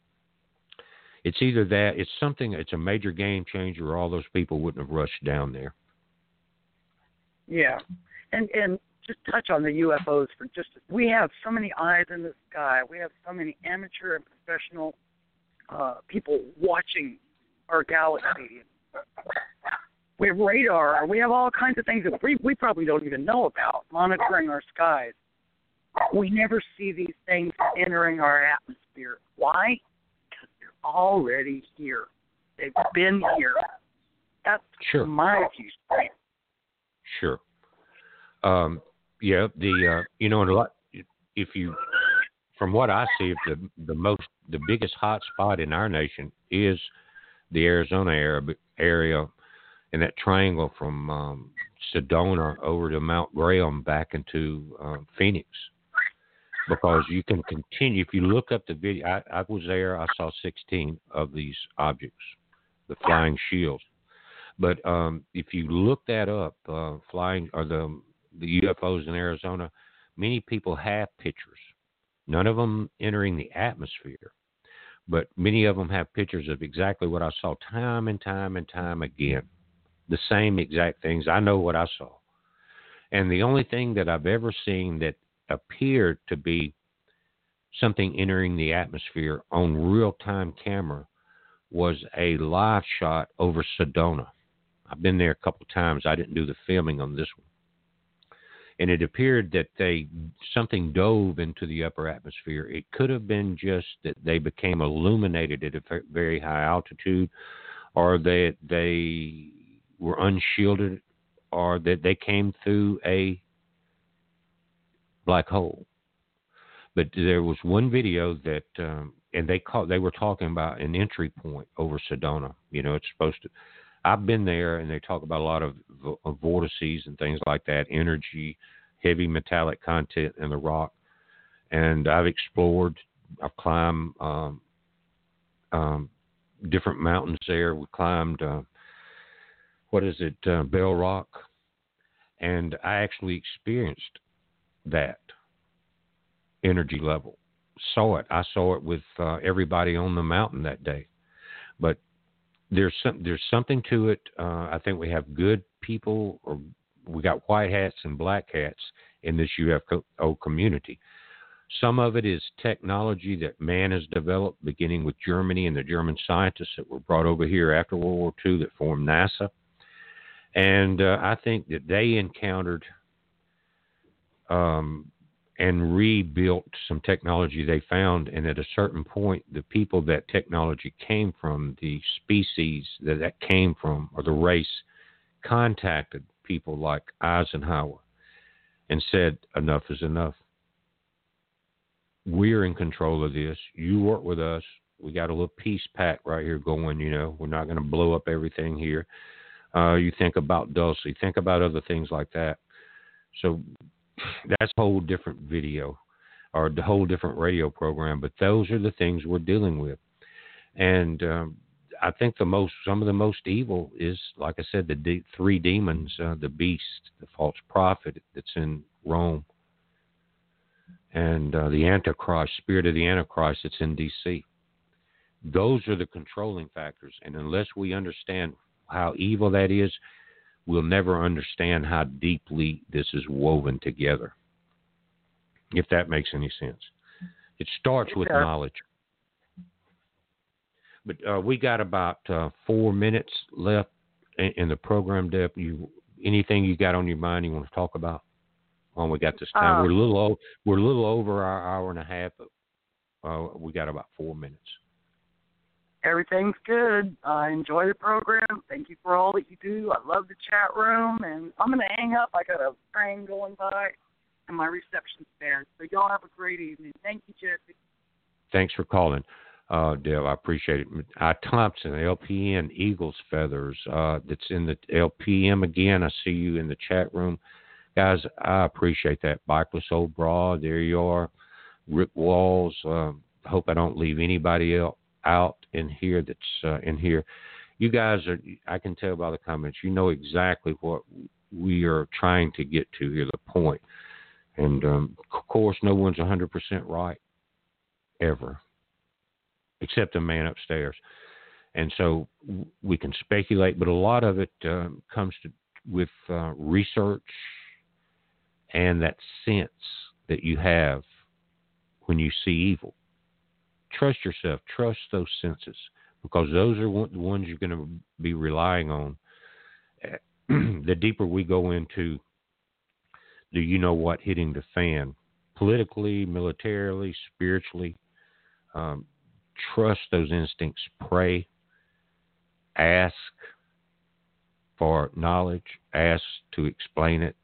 it's either that, it's a major game changer, or all those people wouldn't have rushed down there. Yeah, and just touch on the UFOs for we have so many eyes in the sky. We have so many amateur and professional people watching our galaxy. We have radar. We have all kinds of things that we probably don't even know about, monitoring our skies. We never see these things entering our atmosphere. Why? Because they're already here. They've been here. That's my viewpoint. Sure. Yeah. And a lot. If you, from what I see, the biggest hot spot in our nation is the Arizona area, and that triangle from Sedona over to Mount Graham back into Phoenix, because you can continue. If you look up the video, I was there. I saw 16 of these objects, the flying shields. But if you look that up, flying or the UFOs in Arizona, many people have pictures. None of them entering the atmosphere, but many of them have pictures of exactly what I saw time and time and time again. The same exact things. I know what I saw. And the only thing that I've ever seen that appeared to be something entering the atmosphere on real-time camera was a live shot over Sedona. I've been there a couple of times. I didn't do the filming on this one. And it appeared that something dove into the upper atmosphere. It could have been just that they became illuminated at a very high altitude, or that they were unshielded, or that they came through a black hole. But there was one video that, and they were talking about an entry point over Sedona. It's supposed to. I've been there, and they talk about a lot of vortices and things like that, energy, heavy metallic content in the rock. And I've explored, I've climbed different mountains there. We climbed, Bell Rock. And I actually experienced that energy level. I saw it with everybody on the mountain that day. But there's something to it. I think we have good people, or we got white hats and black hats in this UFO community. Some of it is technology that man has developed, beginning with Germany and the German scientists that were brought over here after World War II that formed NASA. And I think that they encountered and rebuilt some technology they found. And at a certain point, the people that technology came from, the species that came from, or the race, contacted people like Eisenhower and said, enough is enough. We're in control of this. You work with us. We got a little peace pact right here going, We're not going to blow up everything here. You think about Dulcie. Think about other things like that. So that's a whole different video or a whole different radio program, but those are the things we're dealing with. And I think some of the most evil is, like I said, the three demons, the beast, the false prophet that's in Rome, and the Antichrist, spirit of the Antichrist that's in D.C. Those are the controlling factors. And unless we understand how evil that is, we'll never understand how deeply this is woven together, if that makes any sense. It starts with knowledge. But we got about 4 minutes left in the program, Deb. Anything you got on your mind you want to talk about? Well, we got this time. We're a little over our hour and a half, but we got about 4 minutes. Everything's good. I enjoy the program. Thank you for all that you do. I love the chat room, and I'm going to hang up. I got a train going by, and my reception's bad. So y'all have a great evening. Thank you, Jesse. Thanks for calling, Dale. I appreciate it. Thompson, LPN, Eagle's Feathers, that's in the LPM again. I see you in the chat room. Guys, I appreciate that. Bikeless Old Broad, there you are. Rick Walls, hope I don't leave anybody else out in here that's in here. You guys I can tell by the comments, you know exactly what we are trying to get to here, the point. And, of course, no one's 100% right, ever, except the man upstairs. And so we can speculate, but a lot of it comes with research and that sense that you have when you see evil. Trust yourself. Trust those senses, because those are the ones you're going to be relying on. The deeper we go into the you-know-what hitting the fan, politically, militarily, spiritually, trust those instincts. Pray. Ask for knowledge. Ask to explain it,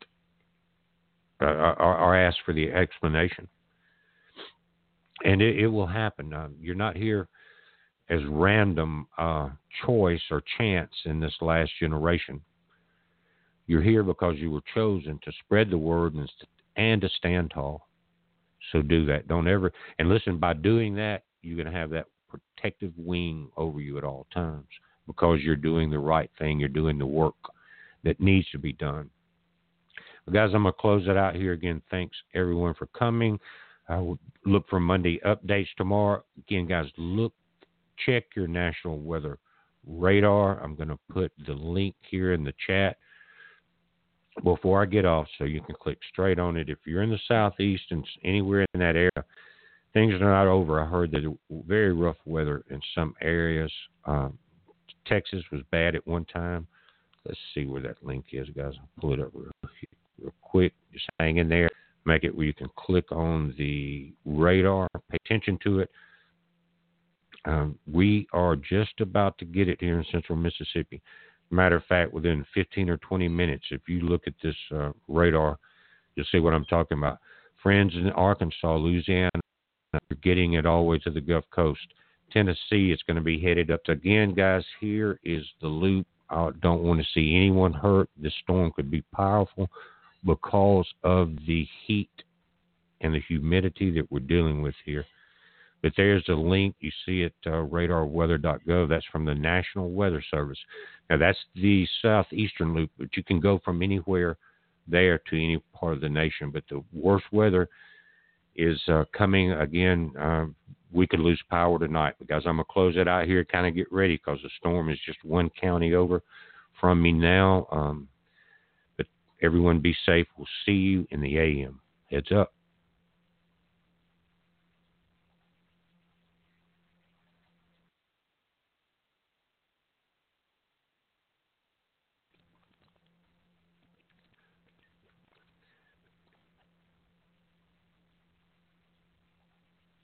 or ask for the explanation. And it will happen. You're not here as random choice or chance in this last generation. You're here because you were chosen to spread the word and to stand tall. So do that. Don't ever. And listen, by doing that, you're going to have that protective wing over you at all times, because you're doing the right thing. You're doing the work that needs to be done. Well, guys, I'm going to close it out here again. Thanks, everyone, for coming. I will look for Monday updates tomorrow. Again, guys, check your national weather radar. I'm going to put the link here in the chat before I get off, so you can click straight on it. If you're in the southeast and anywhere in that area, things are not over. I heard that very rough weather in some areas. Texas was bad at one time. Let's see where that link is, guys. I'll pull it up real quick. Just hang in there. Make it where you can click on the radar. Pay attention to it. We are just about to get it here in central Mississippi. Matter of fact, within 15 or 20 minutes, if you look at this radar, you'll see what I'm talking about. Friends in Arkansas, Louisiana, you're getting it all the way to the Gulf Coast. Tennessee, it's going to be headed up. Again, guys, here is the loop. I don't want to see anyone hurt. This storm could be powerful because of the heat and the humidity that we're dealing with here. But there's a link. You see it, radarweather.gov. That's from the National Weather Service. Now, that's the southeastern loop, but you can go from anywhere there to any part of the nation. But the worst weather is coming again. We could lose power tonight. But guys, I'm going to close it out here, kind of get ready, because the storm is just one county over from me now. But everyone be safe. We'll see you in the AM. Heads up.